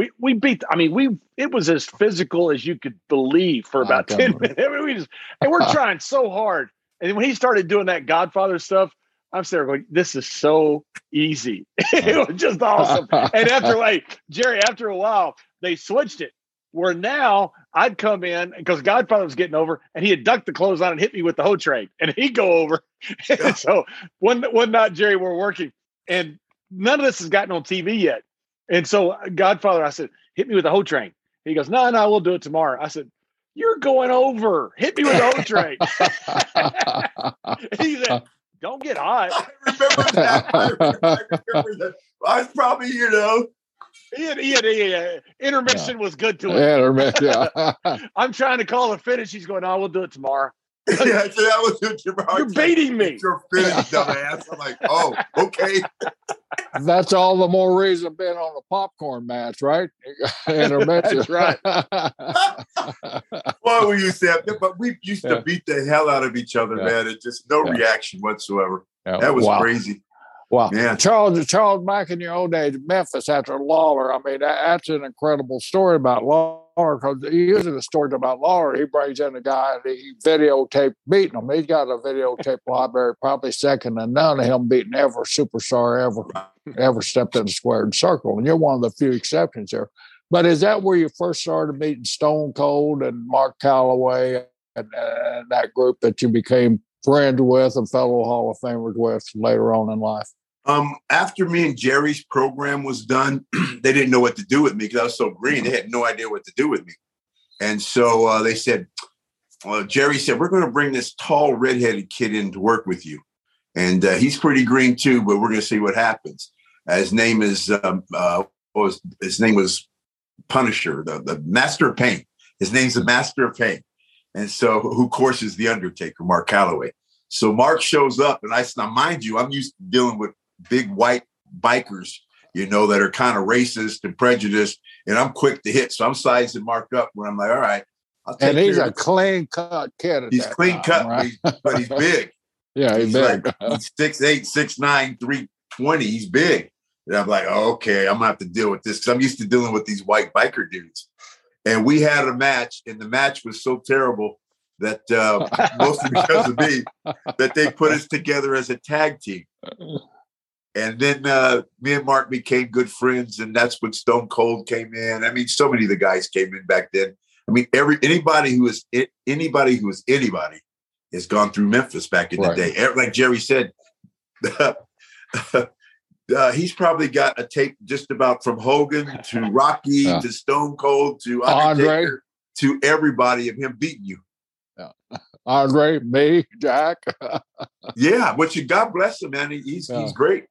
It was as physical as you could believe for about 10 minutes. We're trying so hard. And when he started doing that Godfather stuff, I'm sitting there going, this is so easy. It was just awesome. And after a while, they switched it where now I'd come in because Godfather was getting over and he had ducked the clothes on and hit me with the hoe train and he'd go over. And so one night, Jerry, we're working and none of this has gotten on TV yet. And so Godfather, I said, hit me with the hoe train. He goes, no, we'll do it tomorrow. I said, you're going over. Hit me with the hoe train. He said, don't get hot. I remember that. I was probably, intermission was good to him. Intermission. I'm trying to call a finish. He's going, we'll do it tomorrow. Yeah, so that was it tomorrow. You're baiting me. You're finished, dumbass. I'm like, oh, okay. That's all the more reason being on the popcorn match, right? Intermission. That's right. Well, we used to but we used to beat the hell out of each other, man. It just no reaction whatsoever. Yeah. That was crazy. Wow. Man. Charles, back in your old days, Memphis after Lawler, that's an incredible story about Lawler because usually the stories about Lawler, he brings in a guy and he videotaped beating him. He's got a videotape library, probably second to none of him beating every superstar ever stepped in the squared circle. And you're one of the few exceptions there. But is that where you first started meeting Stone Cold and Mark Calloway and that group that you became friends with and fellow Hall of Famers with later on in life? After me and Jerry's program was done, they didn't know what to do with me because I was so green. They had no idea what to do with me. And so they said, Jerry said, we're going to bring this tall redheaded kid in to work with you. And he's pretty green too, but we're going to see what happens. His name was Punisher, the Master of Pain. His name's the Master of Pain. And so who courses the Undertaker, Mark Calloway. So Mark shows up and now mind you, I'm used to dealing with big white bikers, that are kind of racist and prejudiced, and I'm quick to hit. So I'm sizing Mark up when I'm like, all right. And he's a clean cut kid. He's clean cut, right? but he's big. Yeah, he's big. He's 6'8", 6'9", 320. He's big. And I'm like, oh, okay, I'm going to have to deal with this because I'm used to dealing with these white biker dudes. And we had a match, and the match was so terrible that mostly because of me, that they put us together as a tag team. And then me and Mark became good friends, and that's when Stone Cold came in. I mean, so many of the guys came in back then. I mean, anybody who was anybody has gone through Memphis back in the day. Like Jerry said, he's probably got a tape just about from Hogan to Rocky to Stone Cold to Undertaker to everybody of him beating you. Andre, me, Jack. Yeah, but God bless him, man. He's great.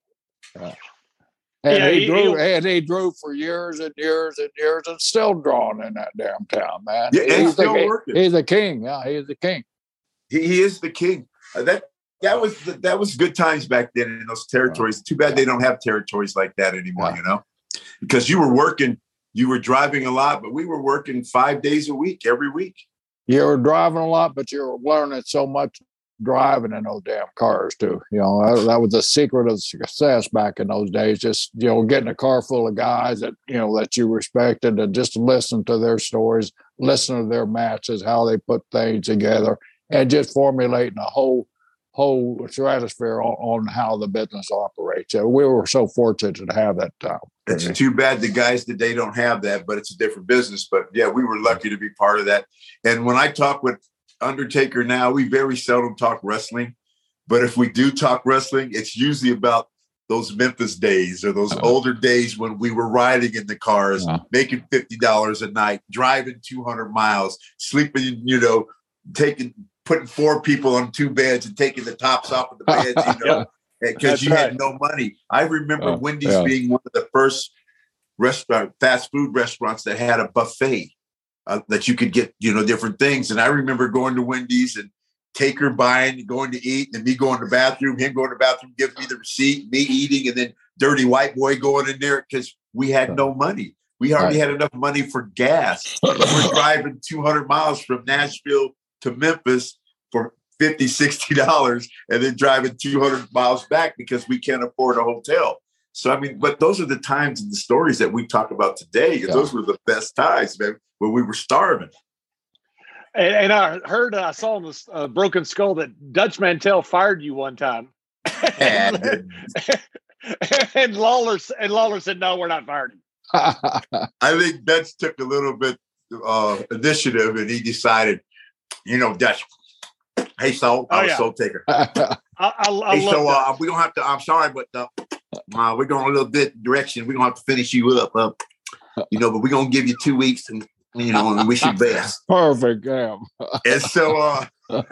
And he drew for years and years and years, and still drawing in that damn town, man. Yeah, he's still working. He's the king. Yeah, he's the king. He is the king. That was good times back then in those territories. Too bad they don't have territories like that anymore, you know, because you were working, you were driving a lot, but we were working 5 days a week, every week. You were driving a lot, but you were learning so much driving in those damn cars too. You know, that was the secret of success back in those days. Just, you know, getting a car full of guys that, you know, that you respected, and just listen to their stories, listen to their matches, how they put things together, and just formulating a whole stratosphere on how the business operates. So we were so fortunate to have that time. It's too bad the guys today don't have that, but it's a different business. But yeah, we were lucky to be part of that. And when I talk with Undertaker now, we very seldom talk wrestling. But if we do talk wrestling, it's usually about those Memphis days or those older days when we were riding in the cars, making $50 a night, driving 200 miles, sleeping, you know, putting 4 people on 2 beds and taking the tops off of the beds, you know, because you had no money. I remember Wendy's being one of the first fast food restaurants that had a buffet that you could get, you know, different things. And I remember going to Wendy's and Taker buying, going to eat, and me going to the bathroom, him going to the bathroom, giving me the receipt, me eating, and then Dirty White Boy going in there because we had no money. We hardly had enough money for gas. We're driving 200 miles from Nashville to Memphis for $50, $60 and then driving 200 miles back because we can't afford a hotel. So, I mean, but those are the times and the stories that we talk about today. Yeah. Those were the best times, man, when we were starving. And I heard, I saw in the Broken Skull that Dutch Mantell fired you one time. and Lawler said, no, we're not firing him. I think Dutch took a little bit initiative, and he decided, you know, Dutch, hey, Soul, Soul Taker. We don't have to, I'm sorry, but we're going a little bit direction. We're going to have to finish you up, you know, but we're going to give you 2 weeks and, you know, and wish you best. Perfect. Damn. And so,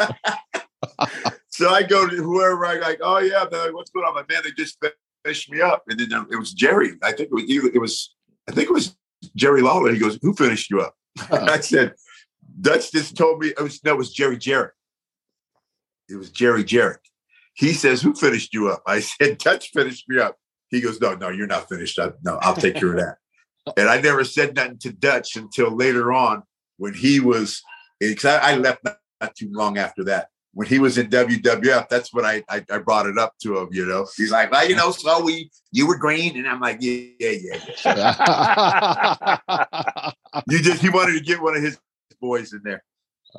so I go to whoever I like, oh, yeah, what's going on? My man, they just finished me up. And then it was Jerry. I think it was Jerry Lawler. He goes, who finished you up? I said, Dutch just told me it was Jerry Jarrett. It was Jerry Jarrett. He says, who finished you up? I said, Dutch finished me up. He goes, no, you're not finished up. No, I'll take care of that. And I never said nothing to Dutch until later on when he was, I left not too long after that. When he was in WWF, that's when I brought it up to him, you know. He's like, well, you know, so you were green. And I'm like, yeah. He wanted to get one of his boys in there.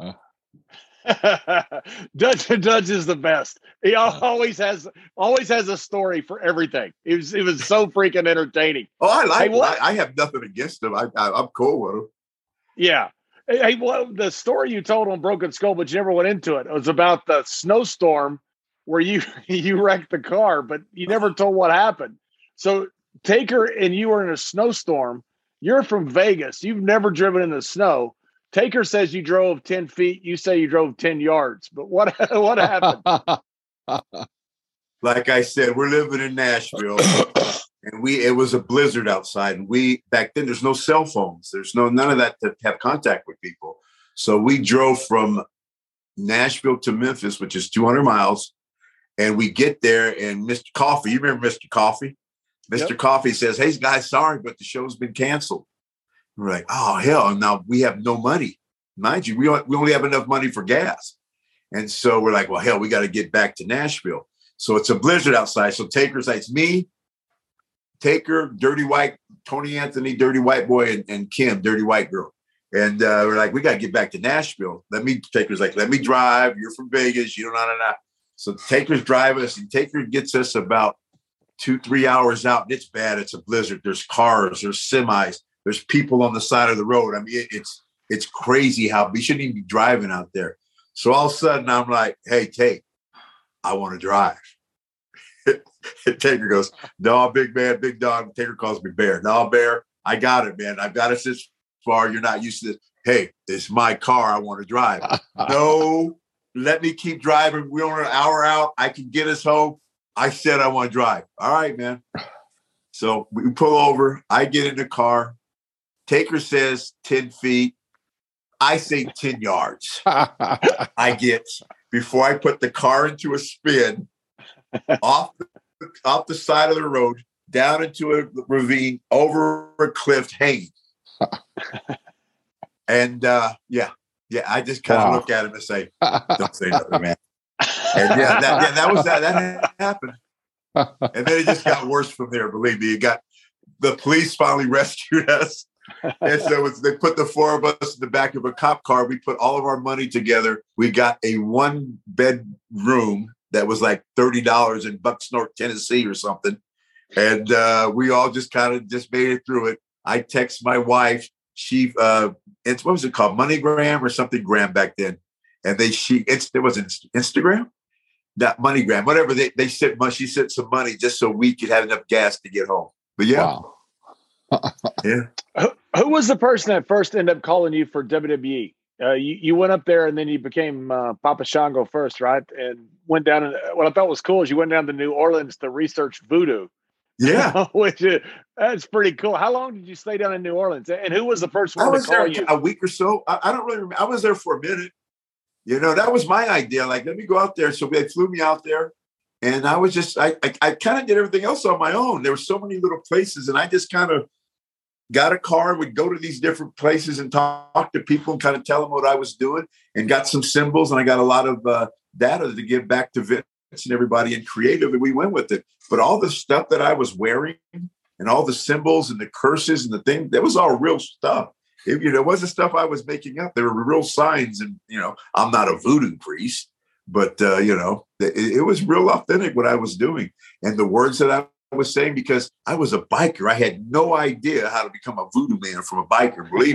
Dutch is the best. He always has a story for everything. It was so freaking entertaining. Oh, I like him. I have nothing against him. I'm cool with him. Yeah. Hey, well, the story you told on Broken Skull, but you never went into it. It was about the snowstorm where you wrecked the car, but you never told what happened. So Taker and you were in a snowstorm. You're from Vegas. You've never driven in the snow. Taker says you drove 10 feet. You say you drove 10 yards. But what happened? Like I said, we're living in Nashville, and it was a blizzard outside. And back then, there's no cell phones. There's none of that to have contact with people. So we drove from Nashville to Memphis, which is 200 miles. And we get there, and Mr. Coffee, you remember Mr. Coffee? Mr. Coffee says, hey, guys, sorry, but the show's been canceled. We're like, oh, hell, now we have no money. Mind you, we only have enough money for gas. And so we're like, well, hell, we got to get back to Nashville. So it's a blizzard outside. So Taker's like, it's me, Taker, Dirty White, Tony Anthony, Dirty White Boy, and Kim, Dirty White Girl. And we're like, we got to get back to Nashville. Taker's like, let me drive. You're from Vegas. You don't know. So Taker's driving us, and Taker gets us about 2-3 hours out. And it's bad. It's a blizzard. There's cars. There's semis. There's people on the side of the road. I mean, it's crazy how we shouldn't even be driving out there. So all of a sudden, I'm like, hey, Take, I want to drive. Taker goes, no, big man, big dog. Taker calls me Bear. No, Bear, I got it, man. I've got us this far. You're not used to this. Hey, it's my car. I want to drive. No, let me keep driving. We're only an hour out. I can get us home. I said I want to drive. All right, man. So we pull over. I get in the car. Taker says 10 feet. I say 10 yards. I get, before I put the car into a spin, off the side of the road, down into a ravine, over a cliff, hanging. And I just kind of look at him and say, "Don't say nothing, man." And that happened. And then it just got worse from there. Believe me, the police finally rescued us. And so they put the four of us in the back of a cop car. We put all of our money together. We got a 1-bed room that was like $30 in Bucksnort, Tennessee or something. And we all just kind of made it through it. I text my wife. What was it called? MoneyGram or something gram back then. And it was Instagram? Not MoneyGram, whatever. They sent money. She sent some money just so we could have enough gas to get home. But yeah. Wow. Yeah. Who was the person that first ended up calling you for WWE? You went up there and then you became Papa Shango first, right? And went down. And what I thought was cool is you went down to New Orleans to research voodoo. Yeah. That's pretty cool. How long did you stay down in New Orleans? And who was the first one to call you? A week or so. I don't really remember. I was there for a minute. That was my idea. Like, let me go out there. So they flew me out there. And I was I kind of did everything else on my own. There were so many little places. And I just kind of got a car, would go to these different places and talk to people and kind of tell them what I was doing, and got some symbols. And I got a lot of data to give back to Vince and everybody in creative. And we went with it. But all the stuff that I was wearing and all the symbols and the curses and the thing, that was all real stuff. It wasn't stuff I was making up. There were real signs. And, I'm not a voodoo priest, but, it was real authentic what I was doing. And the words that I was saying, because I was a biker, I had no idea how to become a voodoo man from a biker, believe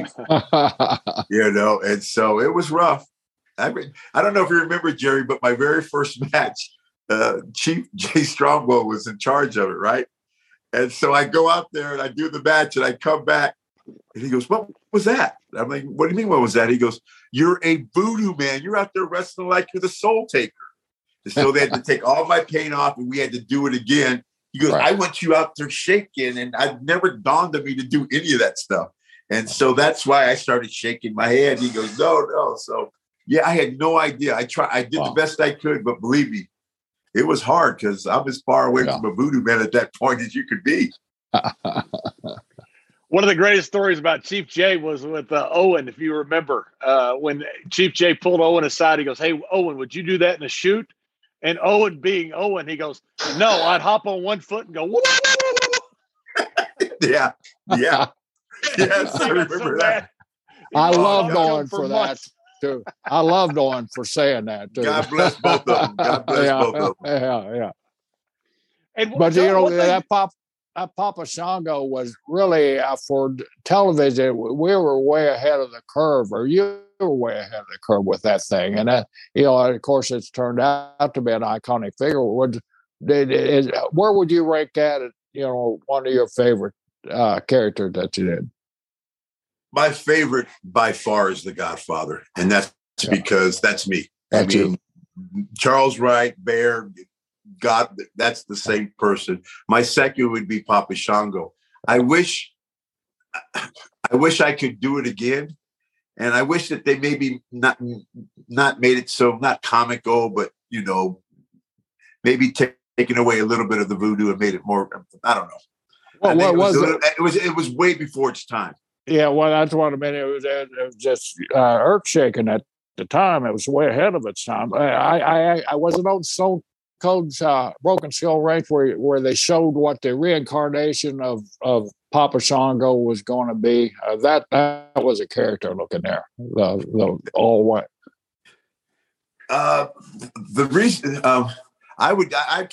me. And so it was rough. I don't know if you remember, Jerry, but my very first match, Chief Jay Strongbow was in charge of it, right? And so I go out there and I do the match and I come back and he goes, "What was that?" I'm like, "What do you mean, what was that?" He goes, "You're a voodoo man. You're out there wrestling like you're the Soul Taker." And so they had to take all my paint off and we had to do it again. He goes, "I want you out there shaking." And I've never dawned on me to do any of that stuff. And so that's why I started shaking my head. He goes, no. So yeah, I had no idea. I did the best I could, but believe me, it was hard because I'm as far away from a voodoo man at that point as you could be. One of the greatest stories about Chief Jay was with Owen, if you remember, when Chief Jay pulled Owen aside. He goes, "Hey, Owen, would you do that in a shoot?" And Owen, being Owen, he goes, "No, I'd hop on one foot and go, whoa, whoa, whoa." Yeah. Yes, I remember that. I loved Owen for that, too. I loved Owen for saying that, too. God bless both of them. God bless both of them. Yeah. And but, that Papa Shango was really, for television, we were way ahead of the curve, or you were way ahead of the curve with that thing. And, of course, it's turned out to be an iconic figure. Where would you rank that at, one of your favorite characters that you did? My favorite by far is The Godfather. And that's because that's me. Charles Wright, Bear, God, that's the same person. My second would be Papa Shango. I wish I could do it again. And I wish that they maybe not made it so, not comical, but, maybe taken away a little bit of the voodoo and made it more, I don't know. Well, it was way before its time. Yeah, well, that's what I mean. It was just earth shaking at the time. It was way ahead of its time. I wasn't on Stone Broken Skull Ranch where they showed what the reincarnation of Papa Shango was going to be. That was a character looking there. The all white. The reason I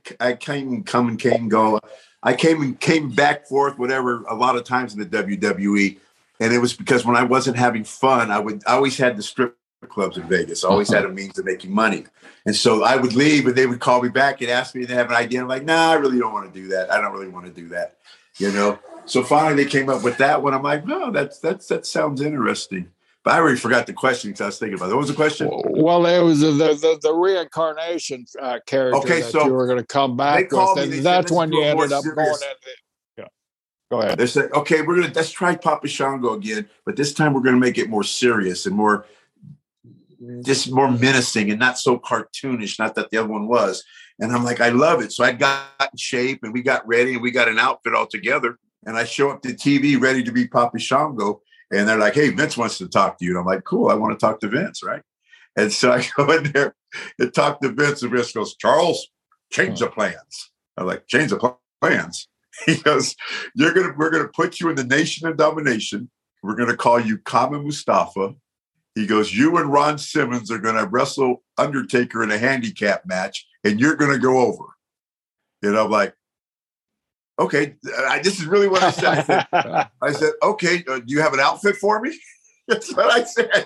came and came back forth, whatever, a lot of times in the WWE, and it was because when I wasn't having fun, I always had the strip clubs in Vegas. I always had a means of making money, and so I would leave, and they would call me back and ask me to have an idea. I'm like, nah, I really don't want to do that. I don't really want to do that, So finally, they came up with that one. I'm like, no, that sounds interesting. But I already forgot the question because I was thinking about it. What was the question? Well, it was the reincarnation character that you were going to come back with, and that's when you ended up going in. Go ahead. They said, okay, let's try Papa Shango again, but this time we're going to make it more serious and more menacing and not so cartoonish. Not that the other one was. And I'm like, I love it. So I got in shape and we got ready and we got an outfit all together. And I show up to TV ready to be Papa Shango. And they're like, hey, Vince wants to talk to you. And I'm like, cool, I want to talk to Vince, right? And so I go in there and talk to Vince, and Vince goes, Charles, change the plans. I'm like, change the plans? He goes, we're gonna put you in the Nation of Domination. We're gonna call you Kama Mustafa. He goes, you and Ron Simmons are gonna wrestle Undertaker in a handicap match, and you're gonna go over. And I'm like, okay, this is really what I said. I said, okay, do you have an outfit for me? That's what I said.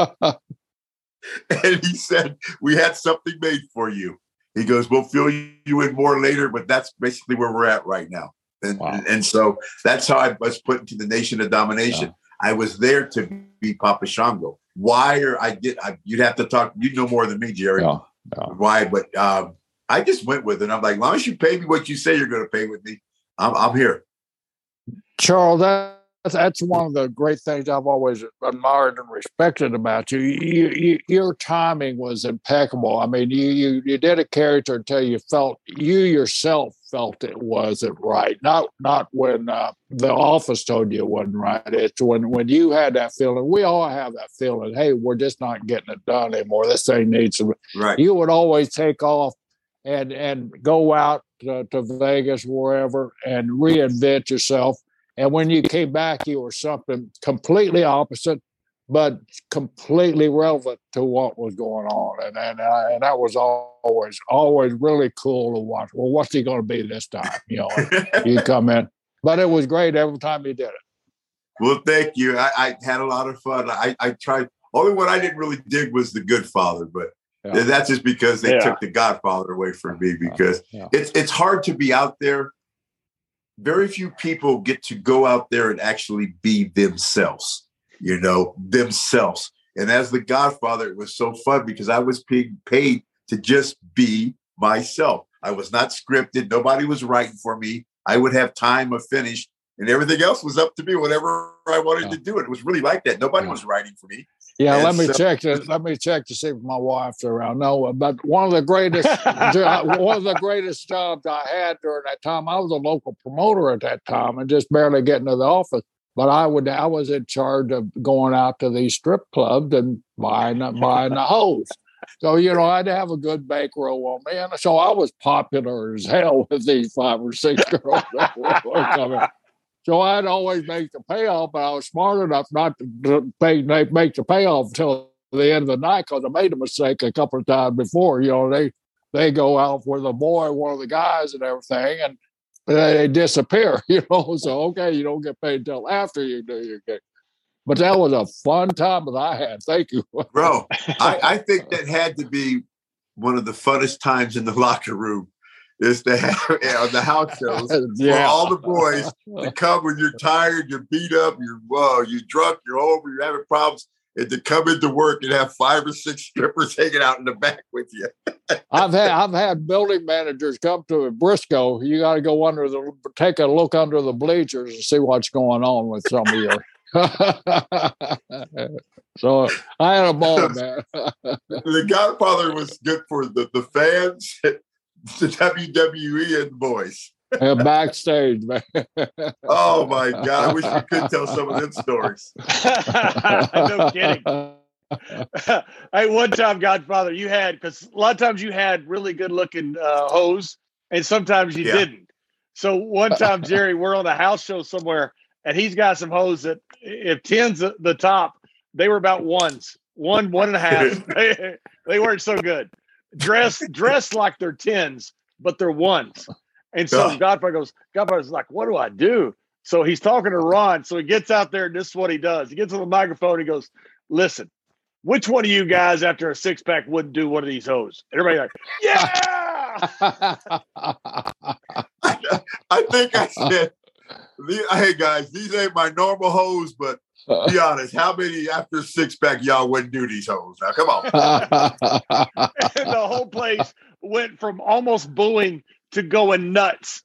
And he said, we had something made for you. He goes, we'll fill you in more later, but that's basically where we're at right now. And so that's how I was put into the Nation of Domination. Yeah. I was there to be Papa Shango. You'd have to talk, you know more than me, Jerry. Yeah. Why? But I just went with it. I'm like, as long as you pay me what you say you're going to pay with me, I'm here. Charles, that's one of the great things I've always admired and respected about you. Your timing was impeccable. I mean, you did a character until you yourself felt it wasn't right. Not when the office told you it wasn't right. It's when you had that feeling. We all have that feeling. Hey, we're just not getting it done anymore. This thing needs some. Right. You would always take off and go out to Vegas, wherever, and reinvent yourself. And when you came back, you were something completely opposite, but completely relevant to what was going on. And that was always really cool to watch. Well, what's he going to be this time? You come in. But it was great every time you did it. Well, thank you. I had a lot of fun. I tried. Only one I didn't really dig was The Good Father, but that's just because they took The Godfather away from me, because it's hard to be out there. Very few people get to go out there and actually be themselves, themselves. And as The Godfather, it was so fun because I was being paid to just be myself. I was not scripted. Nobody was writing for me. I would have time or finish, and everything else was up to me, whatever I wanted to do. It was really like that. Nobody was writing for me. Yeah, let me check to see if my wife's around. No, but one of the greatest jobs I had during that time, I was a local promoter at that time and just barely getting to the office. But I was in charge of going out to these strip clubs and buying the hose. So, I'd have a good bankroll on me. And so I was popular as hell with these 5 or 6 girls that were coming. So I'd always make the payoff, but I was smart enough not to make the payoff until the end of the night, because I made a mistake a couple of times before. They go out with a boy, one of the guys and everything, and they disappear, So, okay, you don't get paid until after you do your gig. But that was a fun time that I had. Thank you. Bro, I think that had to be one of the funnest times in the locker room, is to have the house shows for all the boys to come when you're tired, you're beat up, you're drunk, you're over, you're having problems, and to come into work and have 5 or 6 strippers hanging out in the back with you. I've had building managers come to Briscoe. You got to go take a look under the bleachers and see what's going on with some of your. So I had a ball, man. The Godfather was good for the fans, the WWE, and the boys. Backstage, man. Oh my God! I wish we could tell some of them stories. No kidding. Hey, one time, Godfather, you had, because a lot of times you had really good looking hose, and sometimes you didn't. So one time, Jerry, we're on a house show somewhere, and he's got some hose that if 10's the top, they were about ones, one and a half. They weren't so good. Dressed like they're 10's, but they're ones. And so Godfather's like, what do I do? So he's talking to Ron. So he gets out there, and this is what he does. He gets on the microphone. He goes, listen, which one of you guys after a six-pack wouldn't do one of these hoes? And everybody's like, yeah! I think I said, hey, guys, these ain't my normal hoes, but be honest, how many after a six-pack y'all wouldn't do these hoes? Now, come on. And the whole place went from almost booing to going nuts.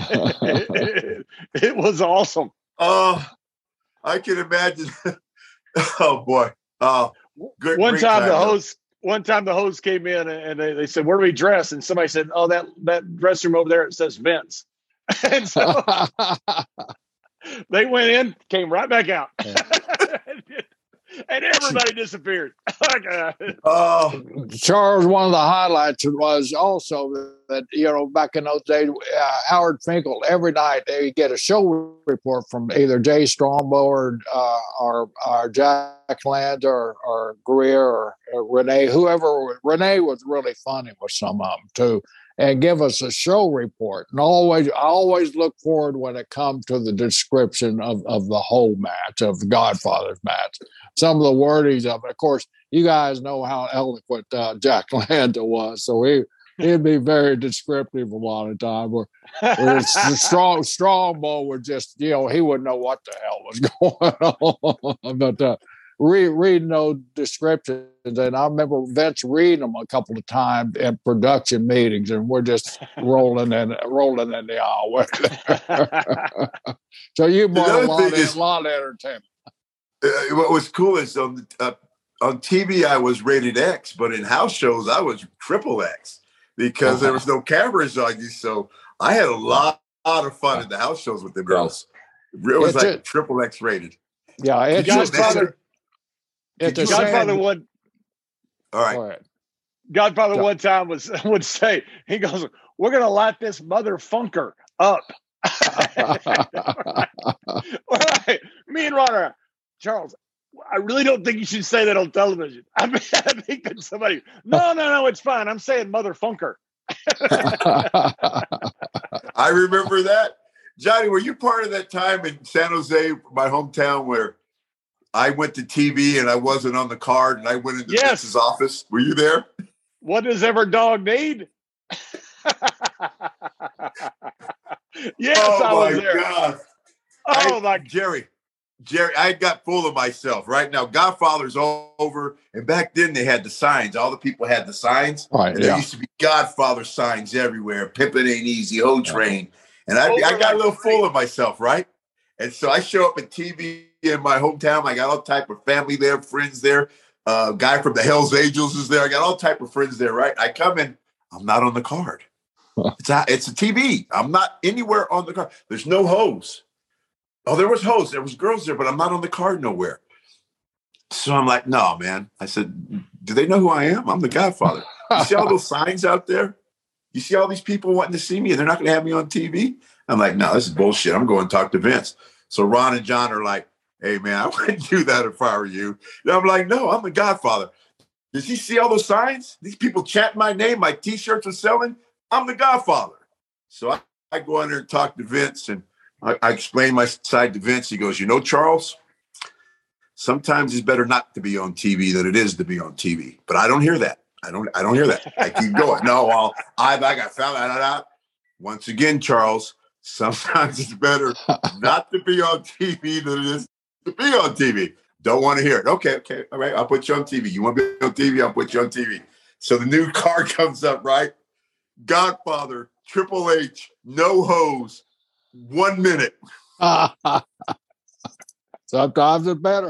It was awesome. I can imagine. Oh boy. One time the host came in and they said, where do we dress? And somebody said, oh, that dressing room over there, it says Vince. And so they went in, came right back out. And everybody disappeared. Charles, one of the highlights was also that, back in those days, Howard Finkel, every night they get a show report from either Jay Strongbow or Jack Land or Greer or Renee, whoever. Renee was really funny with some of them too, and give us a show report. And I always look forward when it comes to the description of the whole match, of the Godfather's match. Some of the wordings of it. Of course, you guys know how eloquent Jack Landa was, so he'd be very descriptive a lot of time. Where Strongbow would just, he wouldn't know what the hell was going on. But reading those descriptions, and I remember Vince reading them a couple of times at production meetings, and we're just rolling in the aisle. So you brought a lot of entertainment. What was cool is on TV I was rated X, but in house shows I was triple X because there was no cameras on you. So I had a lot of fun in the house shows with the girls. It was like triple X rated. Yeah, Godfather would. All right. Godfather one time would say, he goes, "We're gonna light this motherfunker up." All right. Me and Ron are, Charles, I really don't think you should say that on television. I think that somebody, no, it's fine. I'm saying motherfunker. I remember that. Johnny, were you part of that time in San Jose, my hometown, where I went to TV and I wasn't on the card and I went into Vince's office? Were you there? What does every dog need? Yes, I was there. God. Oh my Jerry, I got full of myself. Right now, Godfather's over, and back then they had the signs. All the people had the signs. Right, and there used to be Godfather signs everywhere. Pimpin' ain't easy, Ho Train. And I got a little full of myself, right? And so I show up at TV in my hometown. I got all type of family there, friends there. Guy from the Hells Angels is there. I got all type of friends there, right? I come in, I'm not on the card. It's a TV. I'm not anywhere on the card. There's no hose. Oh, there was hoes. There was girls there, but I'm not on the card nowhere. So I'm like, no, man. I said, do they know who I am? I'm the Godfather. You see all those signs out there? You see all these people wanting to see me and they're not going to have me on TV? I'm like, no, this is bullshit. I'm going to talk to Vince. So Ron and John are like, hey, man, I wouldn't do that if I were you. And I'm like, no, I'm the Godfather. Does he see all those signs? These people chant my name. My T-shirts are selling. I'm the Godfather. So I go in there and talk to Vince, and I explain my side to Vince. He goes, Charles, sometimes it's better not to be on TV than it is to be on TV. But I don't hear that. I don't hear that. I keep going. No, well, I got found that out. Once again, Charles, sometimes it's better not to be on TV than it is to be on TV. Don't want to hear it. Okay. All right. I'll put you on TV. You want to be on TV? I'll put you on TV. So the new card comes up, right? Godfather, Triple H, no hose, 1 minute. Sometimes it's better.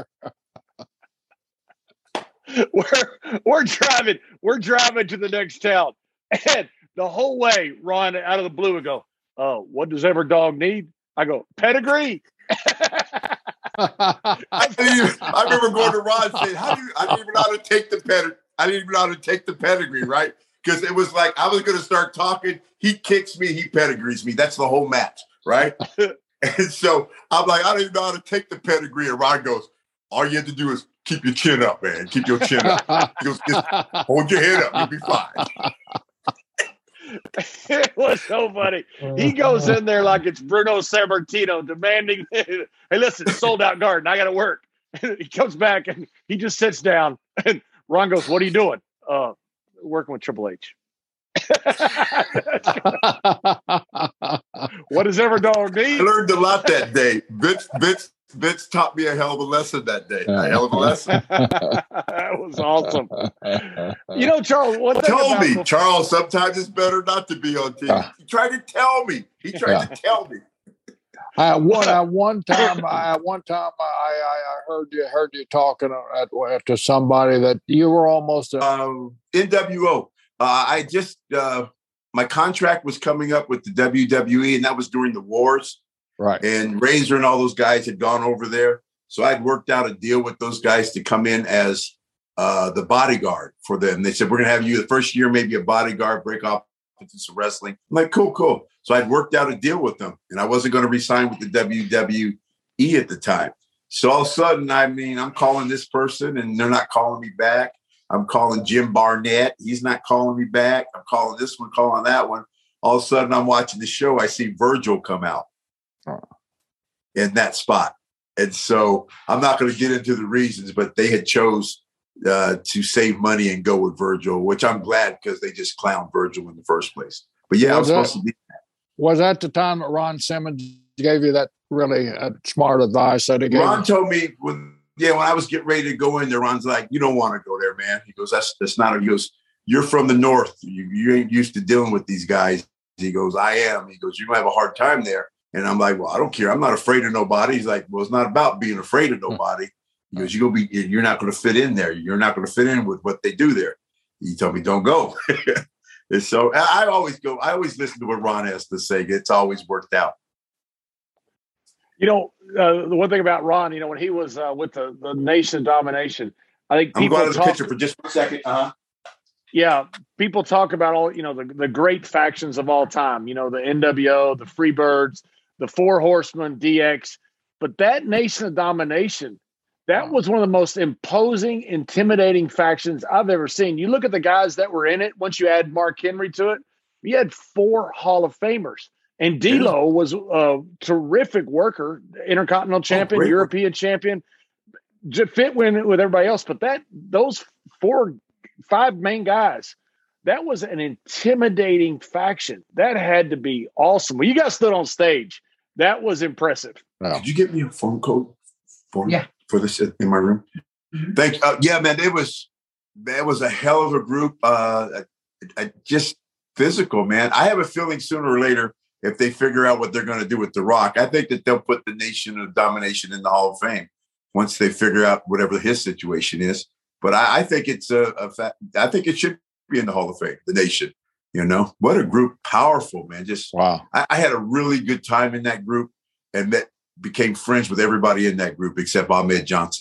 We're driving to the next town, and the whole way, Ron out of the blue would go, "Oh, what does every dog need?" I go, "Pedigree." I remember going to Ron saying, I didn't even know how to take the pedigree. I didn't even know how to take the pedigree, right? Because it was like I was going to start talking. He kicks me. He pedigrees me. That's the whole match, right? And so I'm like, I don't even know how to take the pedigree. And Ron goes, all you have to do is keep your chin up, man. Keep your chin up. He goes, just hold your head up. You'll be fine. It was so funny. He goes in there like it's Bruno Sammartino demanding, hey, listen, sold out garden. I got to work. He comes back and he just sits down. And Ron goes, what are you doing? Working with Triple H. What does every dog need? I learned a lot that day. Vince taught me a hell of a lesson that day. A hell of a lesson. That was awesome. You know, Charles, one thing told me, Charles, sometimes it's better not to be on TV. He tried to tell me. To tell me. One time, I heard you talking to somebody that you were almost NWO. I just my contract was coming up with the WWE, and that was during the wars. Right. And Razor and all those guys had gone over there. So I'd worked out a deal with those guys to come in as the bodyguard for them. They said, we're going to have you the first year, maybe a bodyguard, break off into some wrestling. I'm like, cool. So I'd worked out a deal with them, and I wasn't going to resign with the WWE at the time. So all of a sudden, I'm calling this person, and they're not calling me back. I'm calling Jim Barnett. He's not calling me back. I'm calling this one, calling that one. All of a sudden, I'm watching the show. I see Virgil come out in that spot. And so I'm not going to get into the reasons, but they had chose to save money and go with Virgil, which I'm glad because they just clowned Virgil in the first place. But yeah, I was supposed to be. Was that the time that Ron Simmons gave you that really smart advice that he gave? Ron told me when I was getting ready to go in there, Ron's like, you don't want to go there, man. He goes, that's not, he goes, you're from the North. You ain't used to dealing with these guys. He goes, I am. He goes, you're going to have a hard time there. And I'm like, well, I don't care. I'm not afraid of nobody. He's like, well, it's not about being afraid of nobody. He goes, you're not going to fit in there. You're not going to fit in with what they do there. He told me, don't go. And so I always go. I always listen to what Ron has to say. It's always worked out. You know, the one thing about Ron, you know, when he was with the Nation of Domination, I think people I'm going to the picture for just 1 second. Yeah, people talk about all, you know, the great factions of all time. You know, the NWO, the Freebirds, the Four Horsemen, DX. But that Nation of Domination, that was one of the most imposing, intimidating factions I've ever seen. You look at the guys that were in it. Once you add Mark Henry to it, you had 4 Hall of Famers. And D'Lo was a terrific worker, Intercontinental Champion, European Champion, fit with everybody else. But those 5 main guys, that was an intimidating faction. That had to be awesome. When you guys stood on stage, that was impressive. Wow. Did you get me a phone code for this in my room? Mm-hmm. Thank you. Yeah, man, it was a hell of a group. Just physical, man. I have a feeling sooner or later, if they figure out what they're going to do with The Rock, I think that they'll put the Nation of Domination in the Hall of Fame once they figure out whatever his situation is. But I think it's a fact. I think it should be in the Hall of Fame, the Nation. You know, what a group. Powerful, man. Just wow. I had a really good time in that group and became friends with everybody in that group except Ahmed Johnson.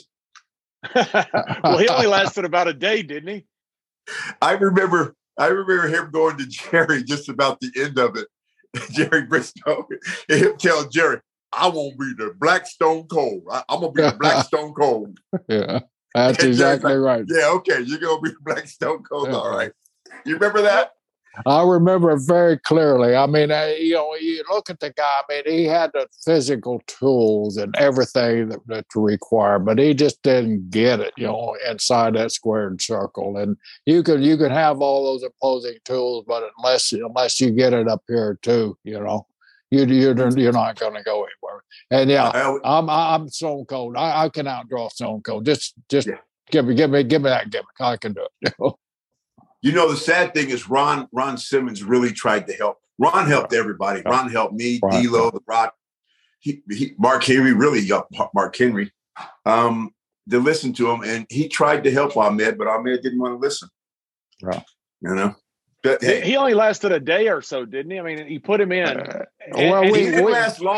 Well, he only lasted about a day, didn't he? I remember him going to Jerry just about the end of it. Jerry Briscoe, and him tell Jerry, I won't be the Black Stone Cold. I'm going to be the Black Stone Cold. Yeah, that's exactly right. Yeah, okay, you're going to be the Black Stone Cold. Yeah. All right. You remember that? I remember it very clearly. I mean, you look at the guy. I mean, he had the physical tools and everything that required, but he just didn't get it, inside that squared circle. And you could have all those opposing tools, but unless you get it up here too, you're not going to go anywhere. And I'm Stone Cold. I can outdraw Stone Cold. Just give me that gimmick. I can do it. You know, the sad thing is Ron Simmons really tried to help. Ron helped everybody. Ron helped me, D'Lo, The Rock. Mark Henry really helped Mark Henry to listen to him. And he tried to help Ahmed, but Ahmed didn't want to listen. Right. You know? But, he only lasted a day or so, didn't he? I mean, he put him in. He didn't last long.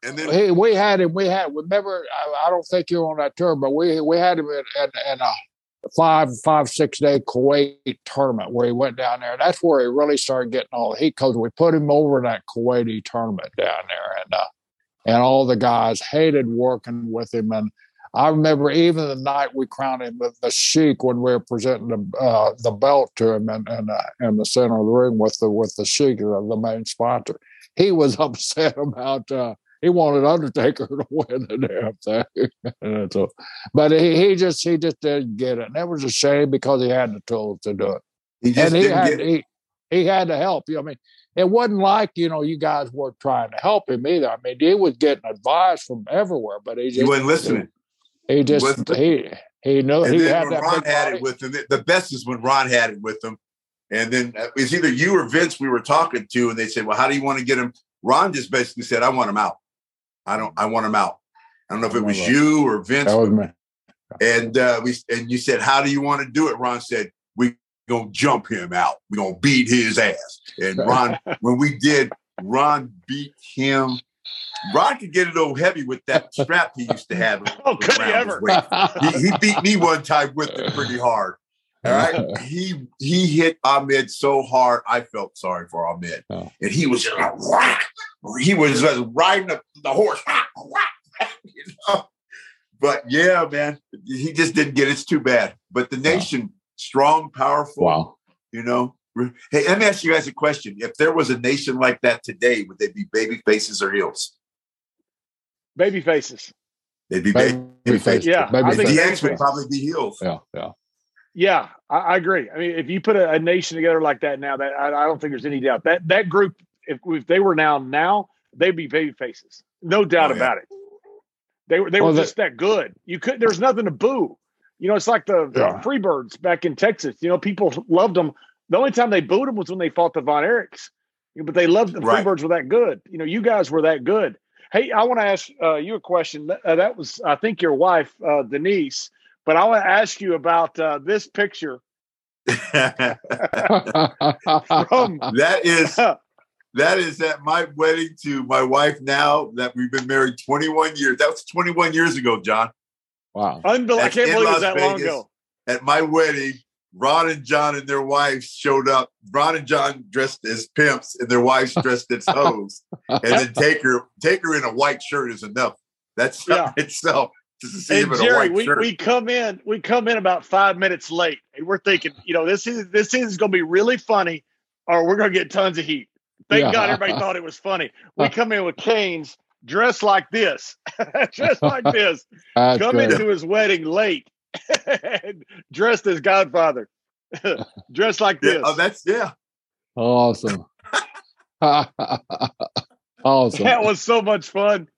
And then we had him. Remember, I don't think you were on that tour, but we had him in a 5-6 day Kuwait tournament where he went down there. That's where he really started getting all the heat, because we put him over in that Kuwaiti tournament down there, and all the guys hated working with him. And I remember even the night we crowned him the Sheik, when we were presenting the belt to him in the center of the ring with the Sheik, the main sponsor. He was upset about. He wanted Undertaker to win the damn thing. So, but he just didn't get it. And it was a shame, because he had the tools to do it. He had to help you. I mean, it wasn't like, you guys were trying to help him either. I mean, he was getting advice from everywhere, but he wasn't listening. He knew and he then had when that Ron big had body. it with him. The best is when Ron had it with him. And then it was either you or Vince we were talking to, and they said, well, how do you want to get him? Ron just basically said, I want him out. I want him out. I don't know if it was you or Vince. That was me. And you said, how do you want to do it? Ron said, we gonna jump him out. We're gonna beat his ass. And Ron, when we did, Ron beat him. Ron could get it old heavy with that strap he used to have. Oh, could he ever? He beat me one time with it pretty hard. All right. He hit Ahmed so hard, I felt sorry for Ahmed. Oh. And he was just like, whack. He was just riding the horse. But yeah, man, he just didn't get it. It's too bad. But the nation, strong, powerful. Wow. Hey, let me ask you guys a question. If there was a nation like that today, would they be baby faces or heels? Baby faces. They'd be baby faces. Yeah. I think the Yanks would probably be heels. Yeah, I agree. I mean, if you put a nation together like that now, that I don't think there's any doubt that group, if they were now they'd be baby faces, no doubt about it. They were just that good. There's nothing to boo. It's like the Freebirds back in Texas. People loved them. The only time they booed them was when they fought the Von Erichs, but they loved the Freebirds were that good. You guys were that good. Hey, I want to ask you a question. That was, I think, your wife, Denise. But I want to ask you about this picture. That is at my wedding to my wife now that we've been married 21 years. That was 21 years ago, John. Wow. Unbelievable. I can't believe it was that long ago. At my wedding, Ron and John and their wives showed up. Ron and John dressed as pimps and their wives dressed as hoes. And then take her in a white shirt is enough. That's itself. And Jerry, we come in about 5 minutes late, and we're thinking, this is going to be really funny, or we're going to get tons of heat. Thank God everybody thought it was funny. We come in with canes, dressed like this, come into his wedding late, dressed as Godfather, dressed like this. Awesome. Awesome. That was so much fun.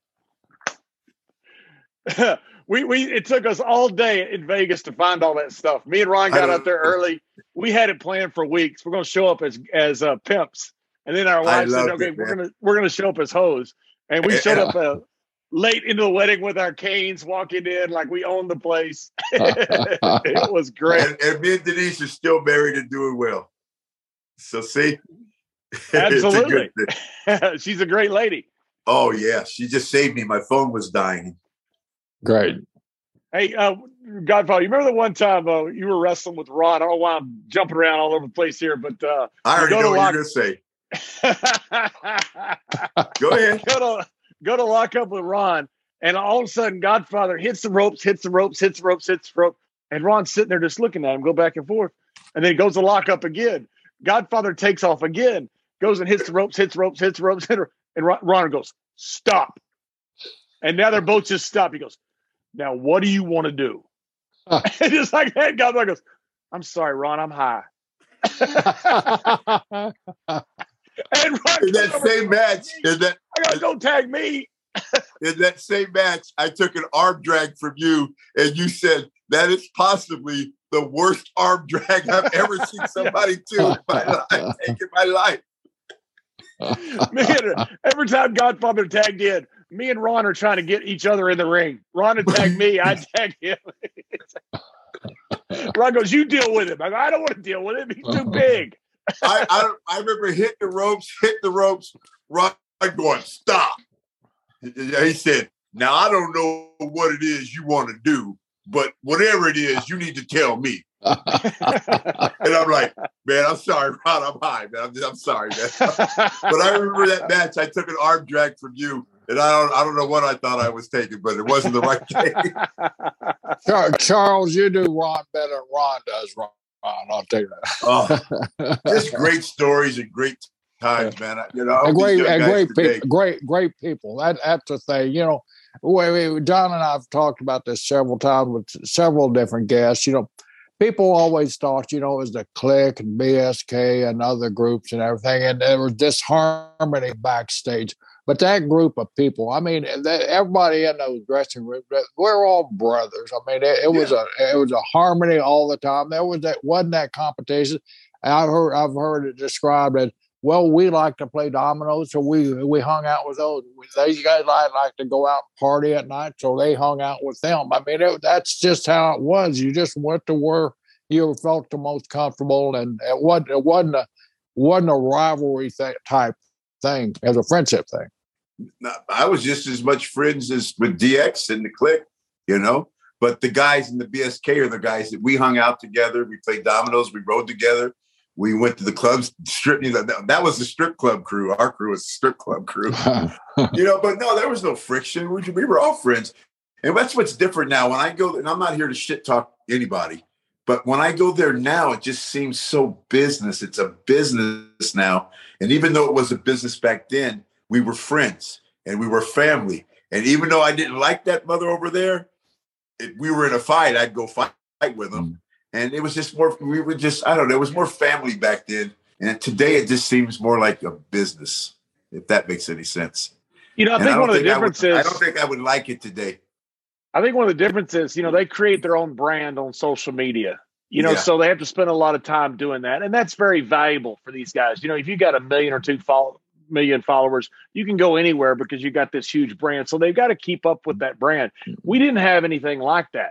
It took us all day in Vegas to find all that stuff. Me and Ron got out there early. We had it planned for weeks. We're going to show up as pimps, and then our wife said, "Okay, we're going to show up as hoes." And we showed up late into the wedding with our canes, walking in like we owned the place. It was great. And me and Denise are still married and doing well. So see, absolutely, she's a great lady. Oh yeah, she just saved me. My phone was dying. Great. Hey, Godfather, you remember the one time you were wrestling with Ron? I don't know why I'm jumping around all over the place here, but I already know what you're going to say. Go ahead. Go to lock up with Ron, and all of a sudden, Godfather hits the ropes, and Ron's sitting there just looking at him, go back and forth, and then he goes to lock up again. Godfather takes off again, goes and hits the ropes, and Ron goes, "Stop!" And now they're both just stopped. He goes, "Now, what do you want to do?" And just like that, Godfather goes, "I'm sorry, Ron, I'm high." And Ron in that same match, I gotta go tag me. In that same match, I took an arm drag from you, and you said that is possibly the worst arm drag I've ever seen somebody do in my life. Man, every time Godfather tagged in, me and Ron are trying to get each other in the ring. Ron would tag me, I tag him. Ron goes, "You deal with him." I don't want to deal with him. He's too big. I remember hitting the ropes. Ron going, "Stop." He said, now I don't know what it is you want to do, but whatever it is, you need to tell me. And I'm like, man, I'm sorry, Ron, I'm high, man. I'm sorry, man. But I remember that match. I took an arm drag from you, and I don't know what I thought I was taking, but it wasn't the right thing. Charles, you do Ron better than Ron does, Ron. I'll tell you that. Just great stories and great times, man. Great people. That's the thing. John and I have talked about this several times with several different guests. People always thought, it was the Click and BSK and other groups and everything, and there was disharmony backstage. But that group of people, I mean, everybody in those dressing rooms, we're all brothers. I mean, it was a harmony all the time. Wasn't that competition. I've heard it described as, well, we like to play dominoes, so we hung out with those. These guys like to go out and party at night, so they hung out with them. I mean, that's just how it was. You just went to where you felt the most comfortable, and it wasn't a rivalry type thing as a friendship thing. I was just as much friends as with DX and the Click, But the guys in the BSK are the guys that we hung out together. We played dominoes. We rode together. We went to the clubs, that was the strip club crew. Our crew was the strip club crew. But no, there was no friction. We were all friends. And that's what's different now. When I go, and I'm not here to shit talk anybody, but when I go there now, it just seems so business. It's a business now. And even though it was a business back then, we were friends and we were family. And even though I didn't like that mother over there, if we were in a fight, I'd go fight with them. And it was just more, I don't know, it was more family back then. And today it just seems more like a business, if that makes any sense. I think one of the differences. I don't think I would like it today. I think one of the differences, they create their own brand on social media, so they have to spend a lot of time doing that. And that's very valuable for these guys. If you got 1 million or 2 million followers, you can go anywhere because you got this huge brand. So they've got to keep up with that brand. We didn't have anything like that.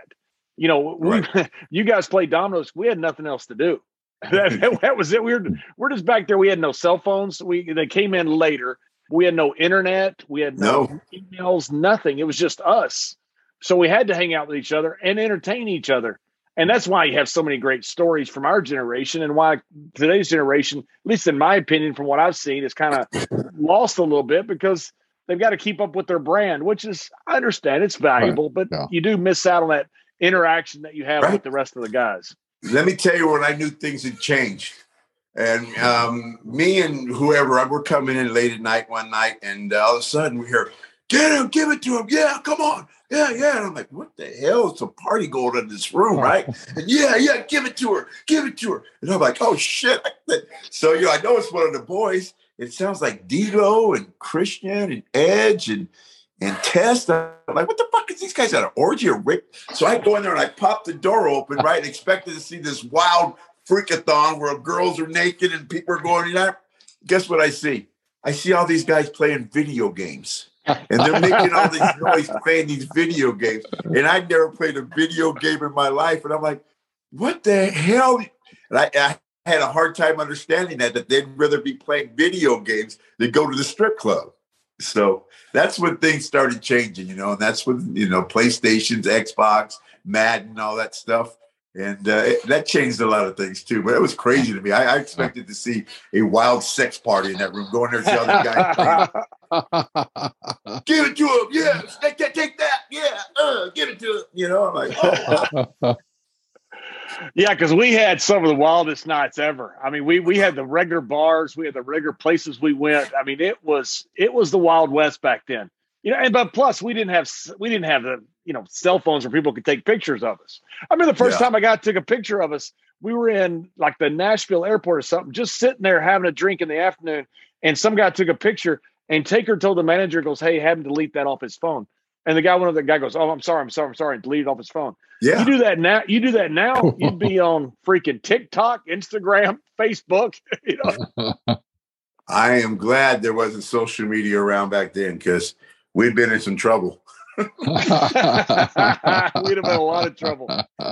Right. You guys played dominoes. We had nothing else to do. That was it. We're just back there. We had no cell phones. They came in later. We had no internet. We had no emails, nothing. It was just us. So we had to hang out with each other and entertain each other. And that's why you have so many great stories from our generation, and why today's generation, at least in my opinion, from what I've seen, is kind of lost a little bit because they've got to keep up with their brand, which is, I understand it's valuable, but you do miss out on that interaction that you have with the rest of the guys. Let me tell you when I knew things had changed. And me and whoever, we're coming in late at night one night, and all of a sudden we hear, "Get him, give it to him. Yeah, come on. Yeah. And I'm like, what the hell? It's a party going on in this room, right? And yeah, give it to her. And I'm like, oh shit. So, I know it's one of the boys. It sounds like D'Lo and Christian and Edge and Test. I'm like, what the fuck is these guys at an orgy or rape? So I go in there and I pop the door open, right? And expected to see this wild freakathon where girls are naked and people are going, guess what I see? I see all these guys playing video games. And they're making all this noise playing these video games. And I'd never played a video game in my life. And I'm like, what the hell? And I had a hard time understanding that they'd rather be playing video games than go to the strip club. So that's when things started changing, and that's when, PlayStations, Xbox, Madden, all that stuff. And that changed a lot of things too. But it was crazy to me. I expected to see a wild sex party in that room. Go in there and see all the guys playing. Give it to him. Yeah. Take that. Yeah. Give it to him. I'm like, oh, wow. Yeah, because we had some of the wildest nights ever. I mean, we had the regular bars, we had the regular places we went. I mean, it was the Wild West back then. But plus we didn't have the cell phones where people could take pictures of us. I remember the first time a guy took a picture of us, we were in like the Nashville airport or something, just sitting there having a drink in the afternoon, and some guy took a picture, and Taker told the manager, goes, "Hey, have him delete that off his phone." And the guy goes, "Oh, I'm sorry, and delete it off his phone." Yeah. You do that now, you'd be on freaking TikTok, Instagram, Facebook. I am glad there wasn't social media around back then, because we'd been in some trouble. We'd have been in a lot of trouble.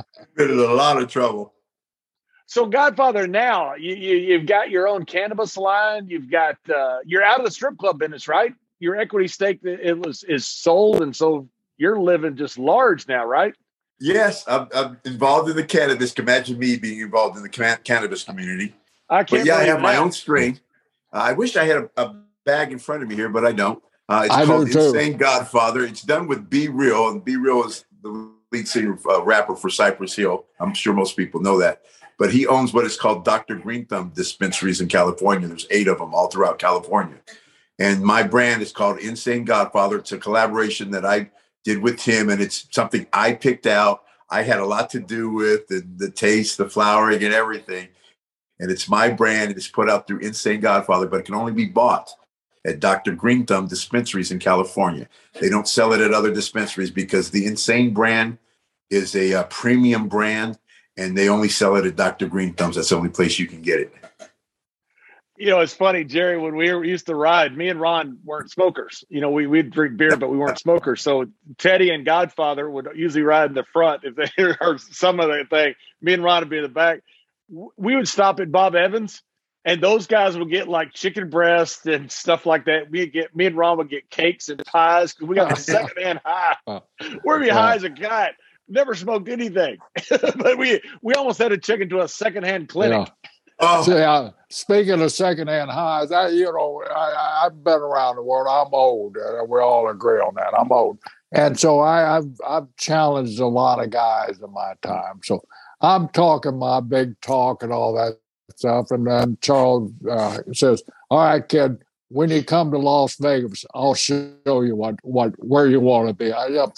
So, Godfather, now you've got your own cannabis line. You've got you're out of the strip club business, right? your equity stake is sold, and so you're living just large now, right? Yes, I'm involved in the cannabis. Imagine me being involved in the cannabis community. I can't. But yeah, I have my own strain. I wish I had a bag in front of me here, but I don't. It's called Insane Godfather. It's done with Be Real, and Be Real is the lead singer, rapper for Cypress Hill. I'm sure most people know that. But he owns what is called Dr. Green Thumb dispensaries in California. There's 8 of them all throughout California. And my brand is called Insane Godfather. It's a collaboration that I did with him, and it's something I picked out. I had a lot to do with the taste, the flowering, and everything. And it's my brand. It's put out through Insane Godfather, but it can only be bought at Dr. Green Thumb dispensaries in California. They don't sell it at other dispensaries because the Insane brand is a premium brand, and they only sell it at Dr. Green Thumbs. That's the only place you can get it. You know, it's funny, Jerry, when we used to ride, me and Ron weren't smokers. You know, we'd drink beer, but we weren't smokers. So Teddy and Godfather would usually ride in the front if they heard some of the thing. Me and Ron would be in the back. We would stop at Bob Evans, and those guys would get like chicken breast and stuff like that. Me and Ron would get cakes and pies because we got the secondhand high. We're be high as a kite. Never smoked anything, but we almost had to check into a secondhand clinic. Yeah. See, speaking of secondhand highs, I've been around the world. I'm old. We all agree on that. I'm old, and so I've challenged a lot of guys in my time. So I'm talking my big talk and all that stuff, and then Charles says, "All right, kid, when you come to Las Vegas, I'll show you where you want to be."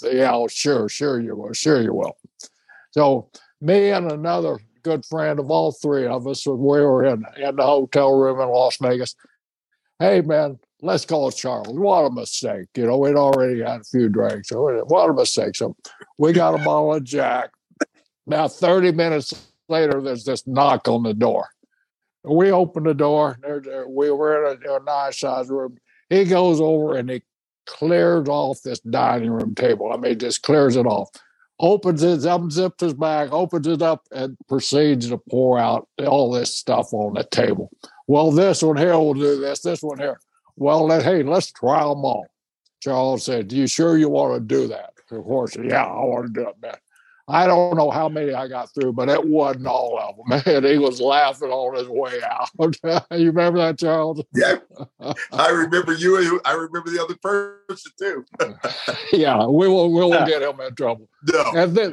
Sure you will. So me and another good friend of all 3 of us, we were in the hotel room in Las Vegas. Hey, man, let's call Charles. What a mistake. You know, we'd already had a few drinks. So what a mistake. So we got a bottle of Jack. Now, 30 minutes later, there's this knock on the door. We open the door. We were in a nice-sized room. He goes over and he clears off this dining room table. I mean, just clears it off. Opens it, unzips his bag, opens it up, and proceeds to pour out all this stuff on the table. Well, this one here will do this one here. Well, let's try them all. Charles said, "You sure you want to do that?" Of course, yeah, I want to do it, man. I don't know how many I got through, but it wasn't all of them. Man, he was laughing on his way out. You remember that, Charles? Yeah, I remember you. I remember the other person too. Yeah, we won't get him in trouble. No. And then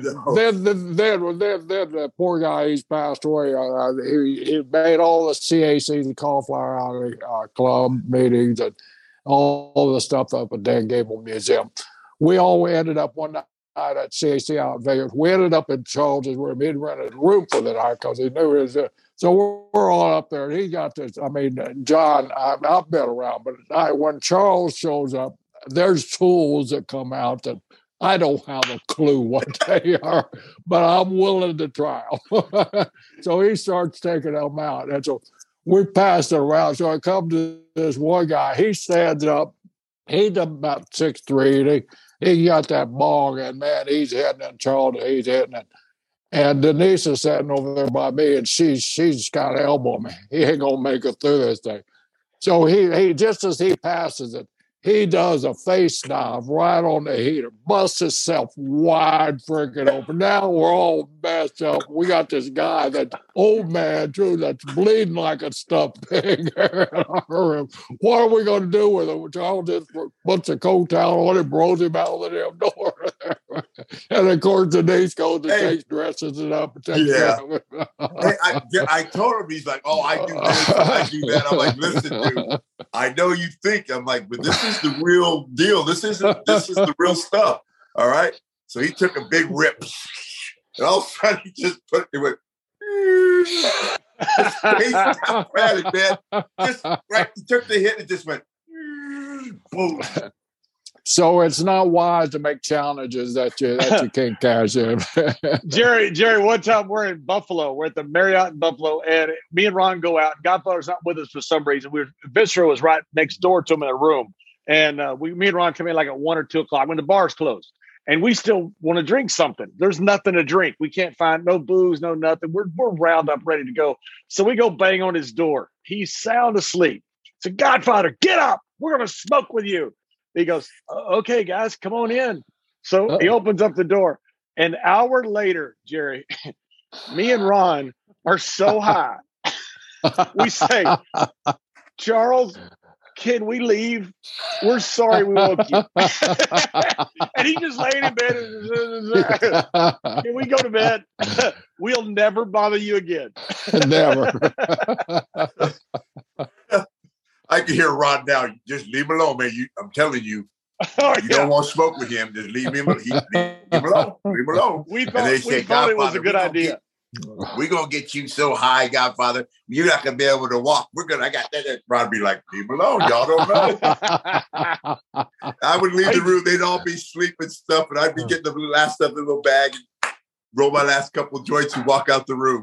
the poor guy, he's passed away. He made all the CAC, the Cauliflower Alley Club meetings, and all the stuff up at Dan Gable Museum. We all ended up one night at CAC out in Vegas. We ended up in Charles's room. He'd rented a room for the night because he knew he was there. So we're all up there. And he got this. I mean, John, I've been around, but when Charles shows up, there's tools that come out that I don't have a clue what they are, but I'm willing to try them. So he starts taking them out. And so we passed it around. So I come to this one guy. He stands up. He's about 6'3". He got that bong, and man, he's hitting it. Charles, he's hitting it. And Denise is sitting over there by me, and she's got to elbow me. He ain't gonna make it through this thing. So he just as he passes it, he does a face dive right on the heater, busts himself wide freaking open. Now we're all messed up. We got this guy, that old man, too, that's bleeding like a stuffed pig in our room. What are we going to do with him? Charles just puts a coat towel on him, rolls him out of the damn door. And of course, Denise goes and takes dresses it up and takes care of it. I told him, he's like, "Oh, I do this, I do that." I'm like, "Listen, dude, I know you think." I'm like, "But this is the real deal. This is the real stuff." All right. So he took a big rip, and all of a sudden he just went. Man. Just right. He took the hit and just went. Boom. So it's not wise to make challenges that you can't cash in. Jerry, one time we're in Buffalo. We're at the Marriott in Buffalo, and me and Ron go out. Godfather's not with us for some reason. Viscera was right next door to him in a room. And me and Ron come in like at 1 or 2 o'clock when the bar's closed. And we still want to drink something. There's nothing to drink. We can't find no booze, no nothing. We're round up, ready to go. So we go bang on his door. He's sound asleep. So Godfather, get up. we're going to smoke with you. He goes, okay, guys, come on in. So he opens up the door. An hour later, Jerry, me and Ron are so high. We say, Charles, can we leave? We're sorry we woke you. And he just laid in bed. Can we go to bed? We'll never bother you again. Never. I can hear Ron now. Just leave him alone, man. I'm telling you. You don't want to smoke with him. Just leave him alone. Leave him alone. We thought it was a good idea. We're going to get you so high, Godfather. You're not going to be able to walk. I got that. Ron be like, leave him alone. Y'all don't know. I would leave the room. They'd all be sleeping and stuff. And I'd be getting the last stuff in the little bag and roll my last couple of joints and walk out the room.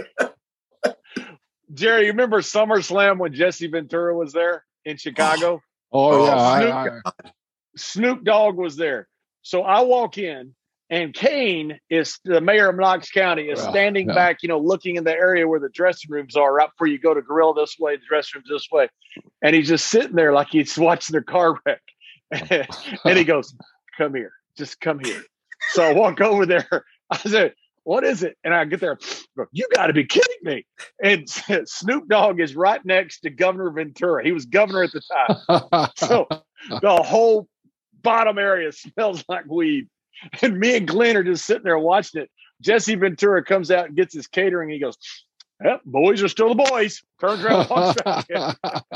Jerry, you remember SummerSlam when Jesse Ventura was there in Chicago? Yeah. Snoop Dogg was there. So I walk in, and Kane is the mayor of Knox County, is standing back, looking in the area where the dressing rooms are, right before you go to grill this way, the dressing rooms this way. And he's just sitting there like he's watching their car wreck. And he goes, come here. Just come here. So I walk over there. I said, what is it? And I get there. You got to be kidding me. And Snoop Dogg is right next to Governor Ventura. He was governor at the time. So the whole bottom area smells like weed. And me and Glenn are just sitting there watching it. Jesse Ventura comes out and gets his catering. And he goes, yep, boys are still the boys. Turns around and walks back in.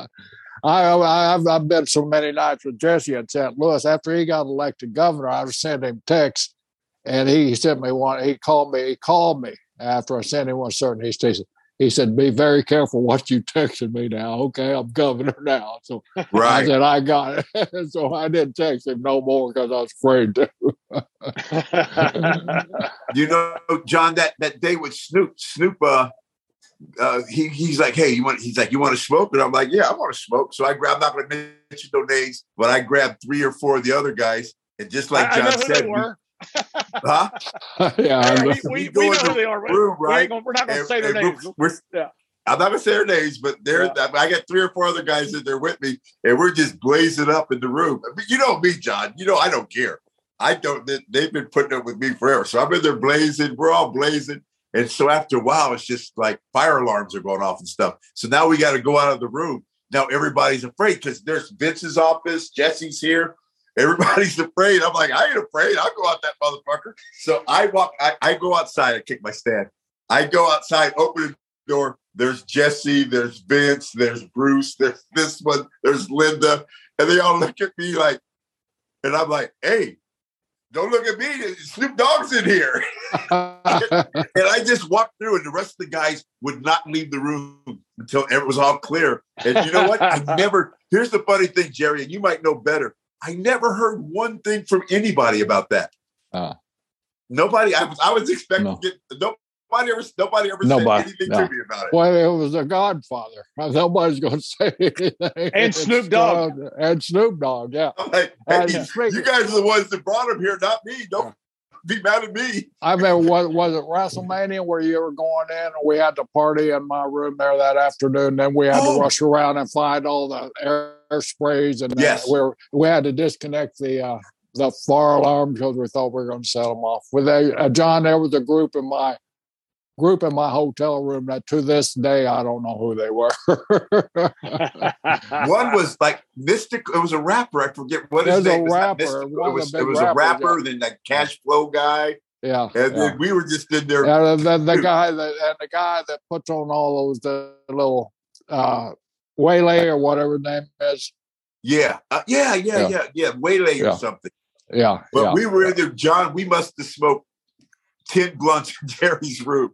I've been so many nights with Jesse in St. Louis. After he got elected governor, I was sending him texts. And he sent me one. He called me after I sent him one certain. He said, be very careful what you texted me now. Okay, I'm governor now. So I said, I got it. So I didn't text him no more because I was afraid to. John, that day with Snoop, he's like, hey, you want to smoke? And I'm like, yeah, I want to smoke. So I'm not going to mention no names, but I grabbed 3 or 4 of the other guys. And just like John said, huh? Yeah, we know who they are. Room, right? We're not going to say their names. I'm not going to say their names, but I got 3 or 4 other guys that they're with me, and we're just blazing up in the room. I mean, you know me, John. I don't care. They've been putting up with me forever. So I'm in there blazing. We're all blazing. And so after a while, it's just like fire alarms are going off and stuff. So now we got to go out of the room. Now everybody's afraid because there's Vince's office. Jesse's here. Everybody's afraid. I'm like, I ain't afraid. I'll go out that motherfucker. So I go outside. I kick my stand. I go outside, open the door. There's Jesse. There's Vince. There's Bruce. There's this one. There's Linda. And they all look at me like, and I'm like, hey, don't look at me. Snoop Dogg's in here. And I just walked through, and the rest of the guys would not leave the room until it was all clear. And you know what? Here's the funny thing, Jerry, and you might know better. I never heard one thing from anybody about that. Nobody. I was expecting to get nobody ever said anything to me about it. Well, it was The Godfather. Nobody's going to say anything. And Snoop Dogg. And Snoop Dogg. Yeah. Like, hey, you guys are the ones that brought him here, not me. Don't be mad at me. I remember, was it WrestleMania where you were going in, and we had to party in my room there that afternoon. Then we had to rush around and find all the air sprays, and we had to disconnect the fire alarm because we thought we were going to set them off. With John, there was a group in my hotel room that to this day I don't know who they were. One was like Mystic. It was a rapper. I forget what his name was. It was a rapper. Then that Cash Flow guy. Yeah, and then we were just in there. The guy that puts on all those the little Waylay or whatever his name is. Yeah. Waylay or something. Yeah, but we were in there, John. We must have smoked 10 blunts in Jerry's room.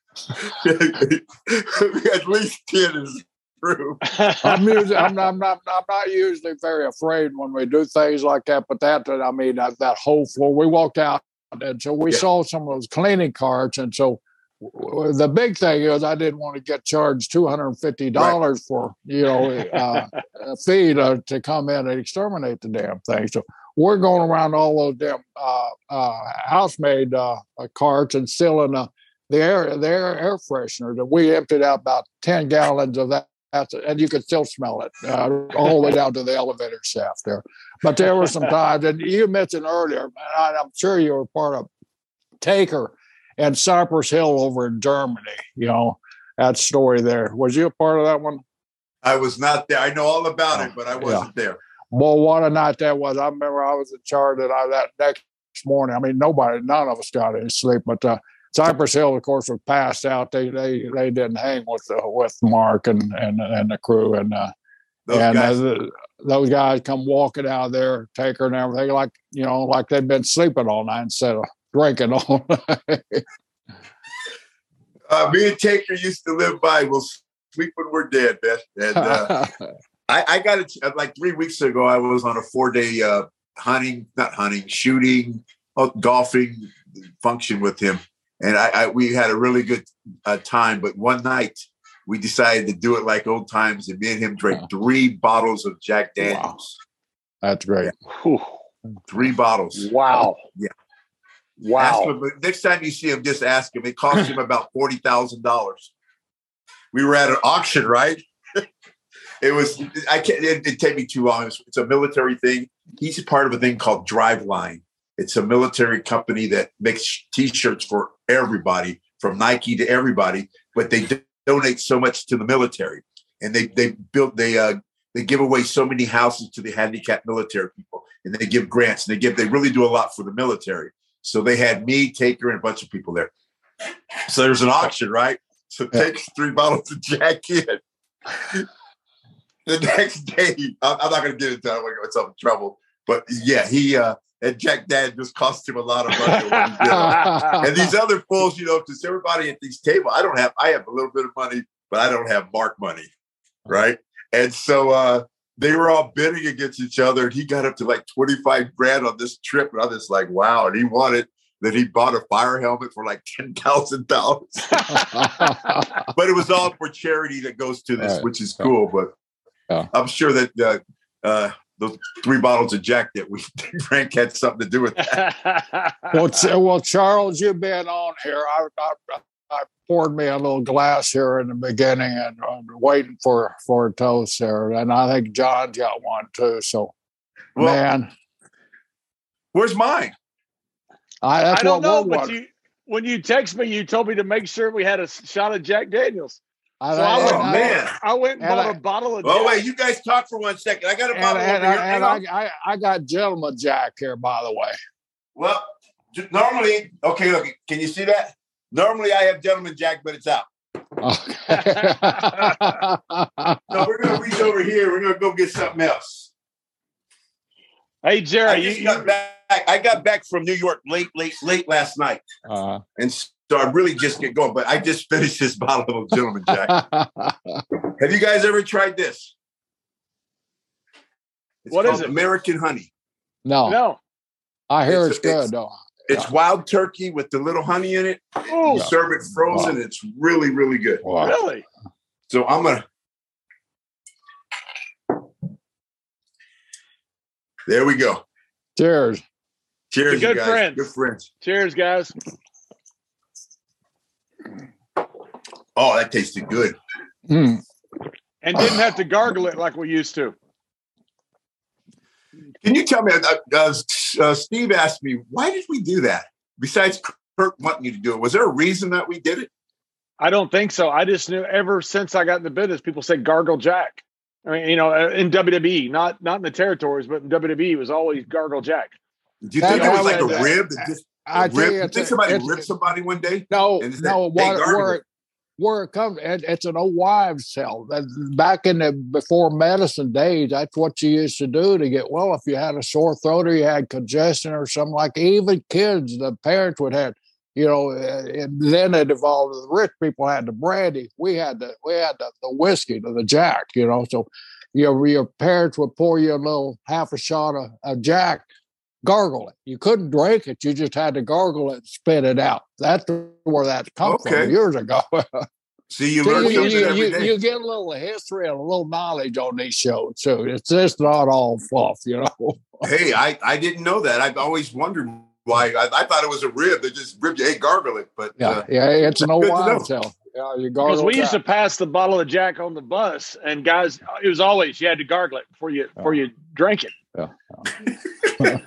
At least 10 in his room. I'm not usually very afraid when we do things like that, but that whole floor, we walked out, and so we saw some of those cleaning carts, and so the big thing is I didn't want to get charged $250 for a fee to come in and exterminate the damn thing. So we're going around all those damn house-made carts and stealing the air freshener. That we emptied out about 10 gallons of that and you could still smell it all the way down to the elevator shaft there. But there were some times, and you mentioned earlier, and I'm sure you were part of Taker and Cypress Hill over in Germany. That story there. Was you a part of that one? I was not there. I know all about it, but I wasn't there. Well, what a night that was. I remember I was in charge of that next morning. I mean, none of us got any sleep, but Cypress Hill, of course, was passed out. They didn't hang with Mark and the crew, and those guys come walking out of there, Taker and everything, like they'd been sleeping all night instead of drinking all night. Me and Taker used to live by, we'll sleep when we're dead, Beth. And I got it like 3 weeks ago. I was on a 4-day shooting, golfing function with him. And we had a really good time. But one night we decided to do it like old times. And me and him drank 3 bottles of Jack Daniels. Wow. That's great. Yeah. 3 bottles. Wow. Yeah. Wow. Him, next time you see him, just ask him. It cost him about $40,000. We were at an auction, right? It'd take me too long. It's a military thing. He's a part of a thing called Driveline. It's a military company that makes T-shirts for everybody, from Nike to everybody, but they donate so much to the military, and they give away so many houses to the handicapped military people, and they give grants, and they really do a lot for the military. So they had me, Taker, and a bunch of people there. So there's an auction, right? So takes 3 bottles of Jack in. The next day, I'm not going to get into it. I'm going to get myself in trouble. But yeah, and Jack Daniels cost him a lot of money. And these other fools, because everybody at these tables, I have a little bit of money, but I don't have Mark money, right? And so they were all bidding against each other, and he got up to like 25 grand on this trip, and I was like, wow. And he bought a fire helmet for like $10,000. But it was all for charity that goes to this, which is cool. But I'm sure that those 3 bottles of Jack that we drank had something to do with that. Well, Charles, you've been on here. I poured me a little glass here in the beginning, and I'm waiting for a toast there. And I think John's got one too. So, man, where's mine? I don't know, but when you text me, you told me to make sure we had a shot of Jack Daniels. I went and bought a bottle of Jack. Oh, wait, you guys talk for 1 second. I got a bottle over here. And I got Gentleman Jack here, by the way. Well, normally, okay, look, can you see that? Normally I have Gentleman Jack, but it's out. Okay. So we're going to reach over here. We're going to go get something else. Hey, Jerry, I got back from New York late last night. And so I really just get going, but I just finished this bottle of Gentleman Jack. Have you guys ever tried this? What is it? American honey. No. I hear it's good, though. It's wild turkey with the little honey in it. You serve it frozen. It's really, really good. Wow. Really? So I'm going to. There we go. Cheers. Cheers, good you guys. friends. Good friends. Cheers, guys. Oh, that tasted good. Mm. And didn't have to gargle it like we used to. Can you tell me, Steve asked me, why did we do that? Besides Kurt wanting you to do it, was there a reason that we did it? I don't think so. I just knew ever since I got in the business, people say Gargle Jack. I mean, in WWE, not in the territories, but in WWE, it was always Gargle Jack. Do you think it was like a rib? You think somebody ripped somebody one day? No. Where it comes, it's an old wives' tale. Back in the before medicine days, that's what you used to do to get well. If you had a sore throat or you had congestion or something like, even kids, the parents would have, and then it evolved. The rich people had the brandy. We had the whiskey, the Jack. So your parents would pour you a little half a shot of Jack. Gargle it. You couldn't drink it. You just had to gargle it and spit it out. That's where that comes from years ago. See, you learn something every day. You get a little history and a little knowledge on these shows, too. It's just not all fluff, Hey, I didn't know that. I've always wondered why. I thought it was a rib. They just ribbed you. Hey, gargle it. But yeah, it's an old wild tale. Yeah, you Because gargle we used that. to pass the bottle of Jack on the bus, and guys, it was always you had to gargle it before you drank it. Yeah.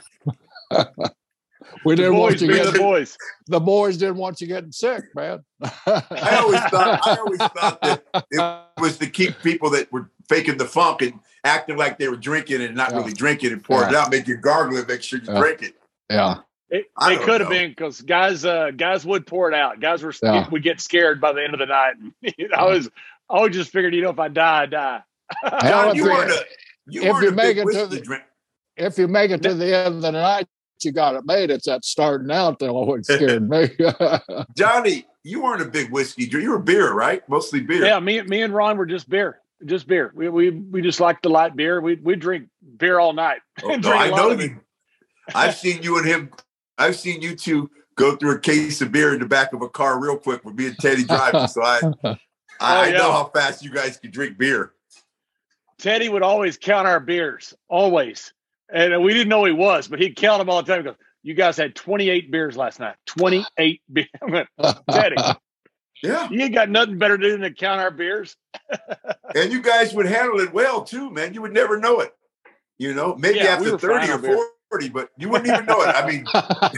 We The didn't want boys you be getting the boys. the boys didn't want you getting sick, man. I always thought that it was to keep people that were faking the funk and acting like they were drinking and not really drinking and pour it out, make you gargle it, make sure you drink it. Yeah. It could have been because guys would pour it out. Guys would get scared by the end of the night. I always just figured, if I die, I die. John, if you make it to the end of the night, you got it made. It's that starting out that always scared me. Johnny, you weren't a big whiskey drinker. You were beer, right? Mostly beer. Yeah, me and Ron were just beer. Just beer. We just like the light beer. We drink beer all night. Oh, no, I know you. I've seen you and him. I've seen you two go through a case of beer in the back of a car real quick with me and Teddy driving. So I know how fast you guys can drink beer. Teddy would always count our beers, always. And we didn't know he was, but he'd count them all the time. He goes, "You guys had 28 beers last night. 28 beers." Teddy, yeah, you ain't got nothing better to do than to count our beers. And you guys would handle it well too, man. You would never know it. Maybe after 30 or 40, but you wouldn't even know it. I mean,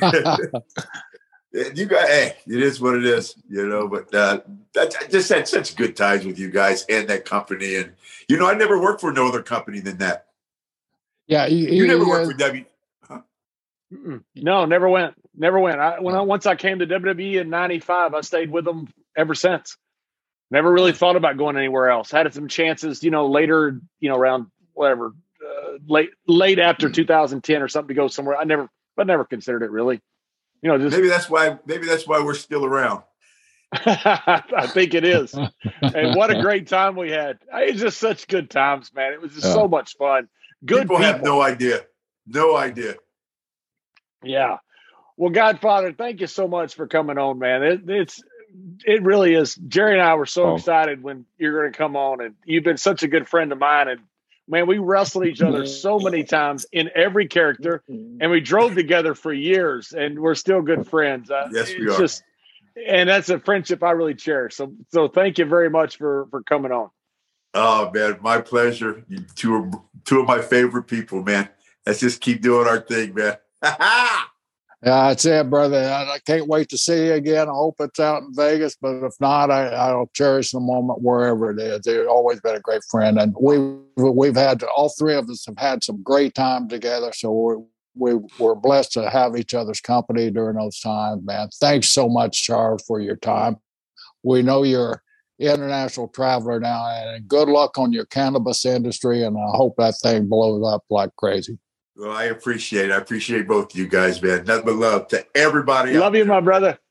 you guys, hey, it is what it is, But I just had such good times with you guys and that company, and I never worked for no other company than that. Yeah, you never worked for W. Huh? No, never went. Once I came to WWE in '95, I stayed with them ever since. Never really thought about going anywhere else. Had some chances, later, around whatever, late after 2010 or something to go somewhere. I never considered it really. Maybe that's why we're still around. I think it is. And what a great time we had. It's just such good times, man. It was just so much fun. Good people have no idea. No idea. Yeah. Well, Godfather, thank you so much for coming on, man. It really is. Jerry and I were so excited when you're going to come on, and you've been such a good friend of mine. And man, we wrestled each other so many times in every character, and we drove together for years, and we're still good friends. Yes, we are. And that's a friendship I really cherish. So thank you very much for coming on. Oh man, my pleasure. You two of my favorite people, man. Let's just keep doing our thing, man. Yeah, that's it, brother. I can't wait to see you again. I hope it's out in Vegas, but if not, I'll cherish the moment wherever it is. You've always been a great friend, and we've had, all three of us have had some great time together. So we're blessed to have each other's company during those times, man. Thanks so much, Charles, for your time. We know you're international traveler now, and good luck on your cannabis industry, and I hope that thing blows up like crazy. Well, I appreciate both of you guys, man. Nothing but love to everybody. Love you, my brother.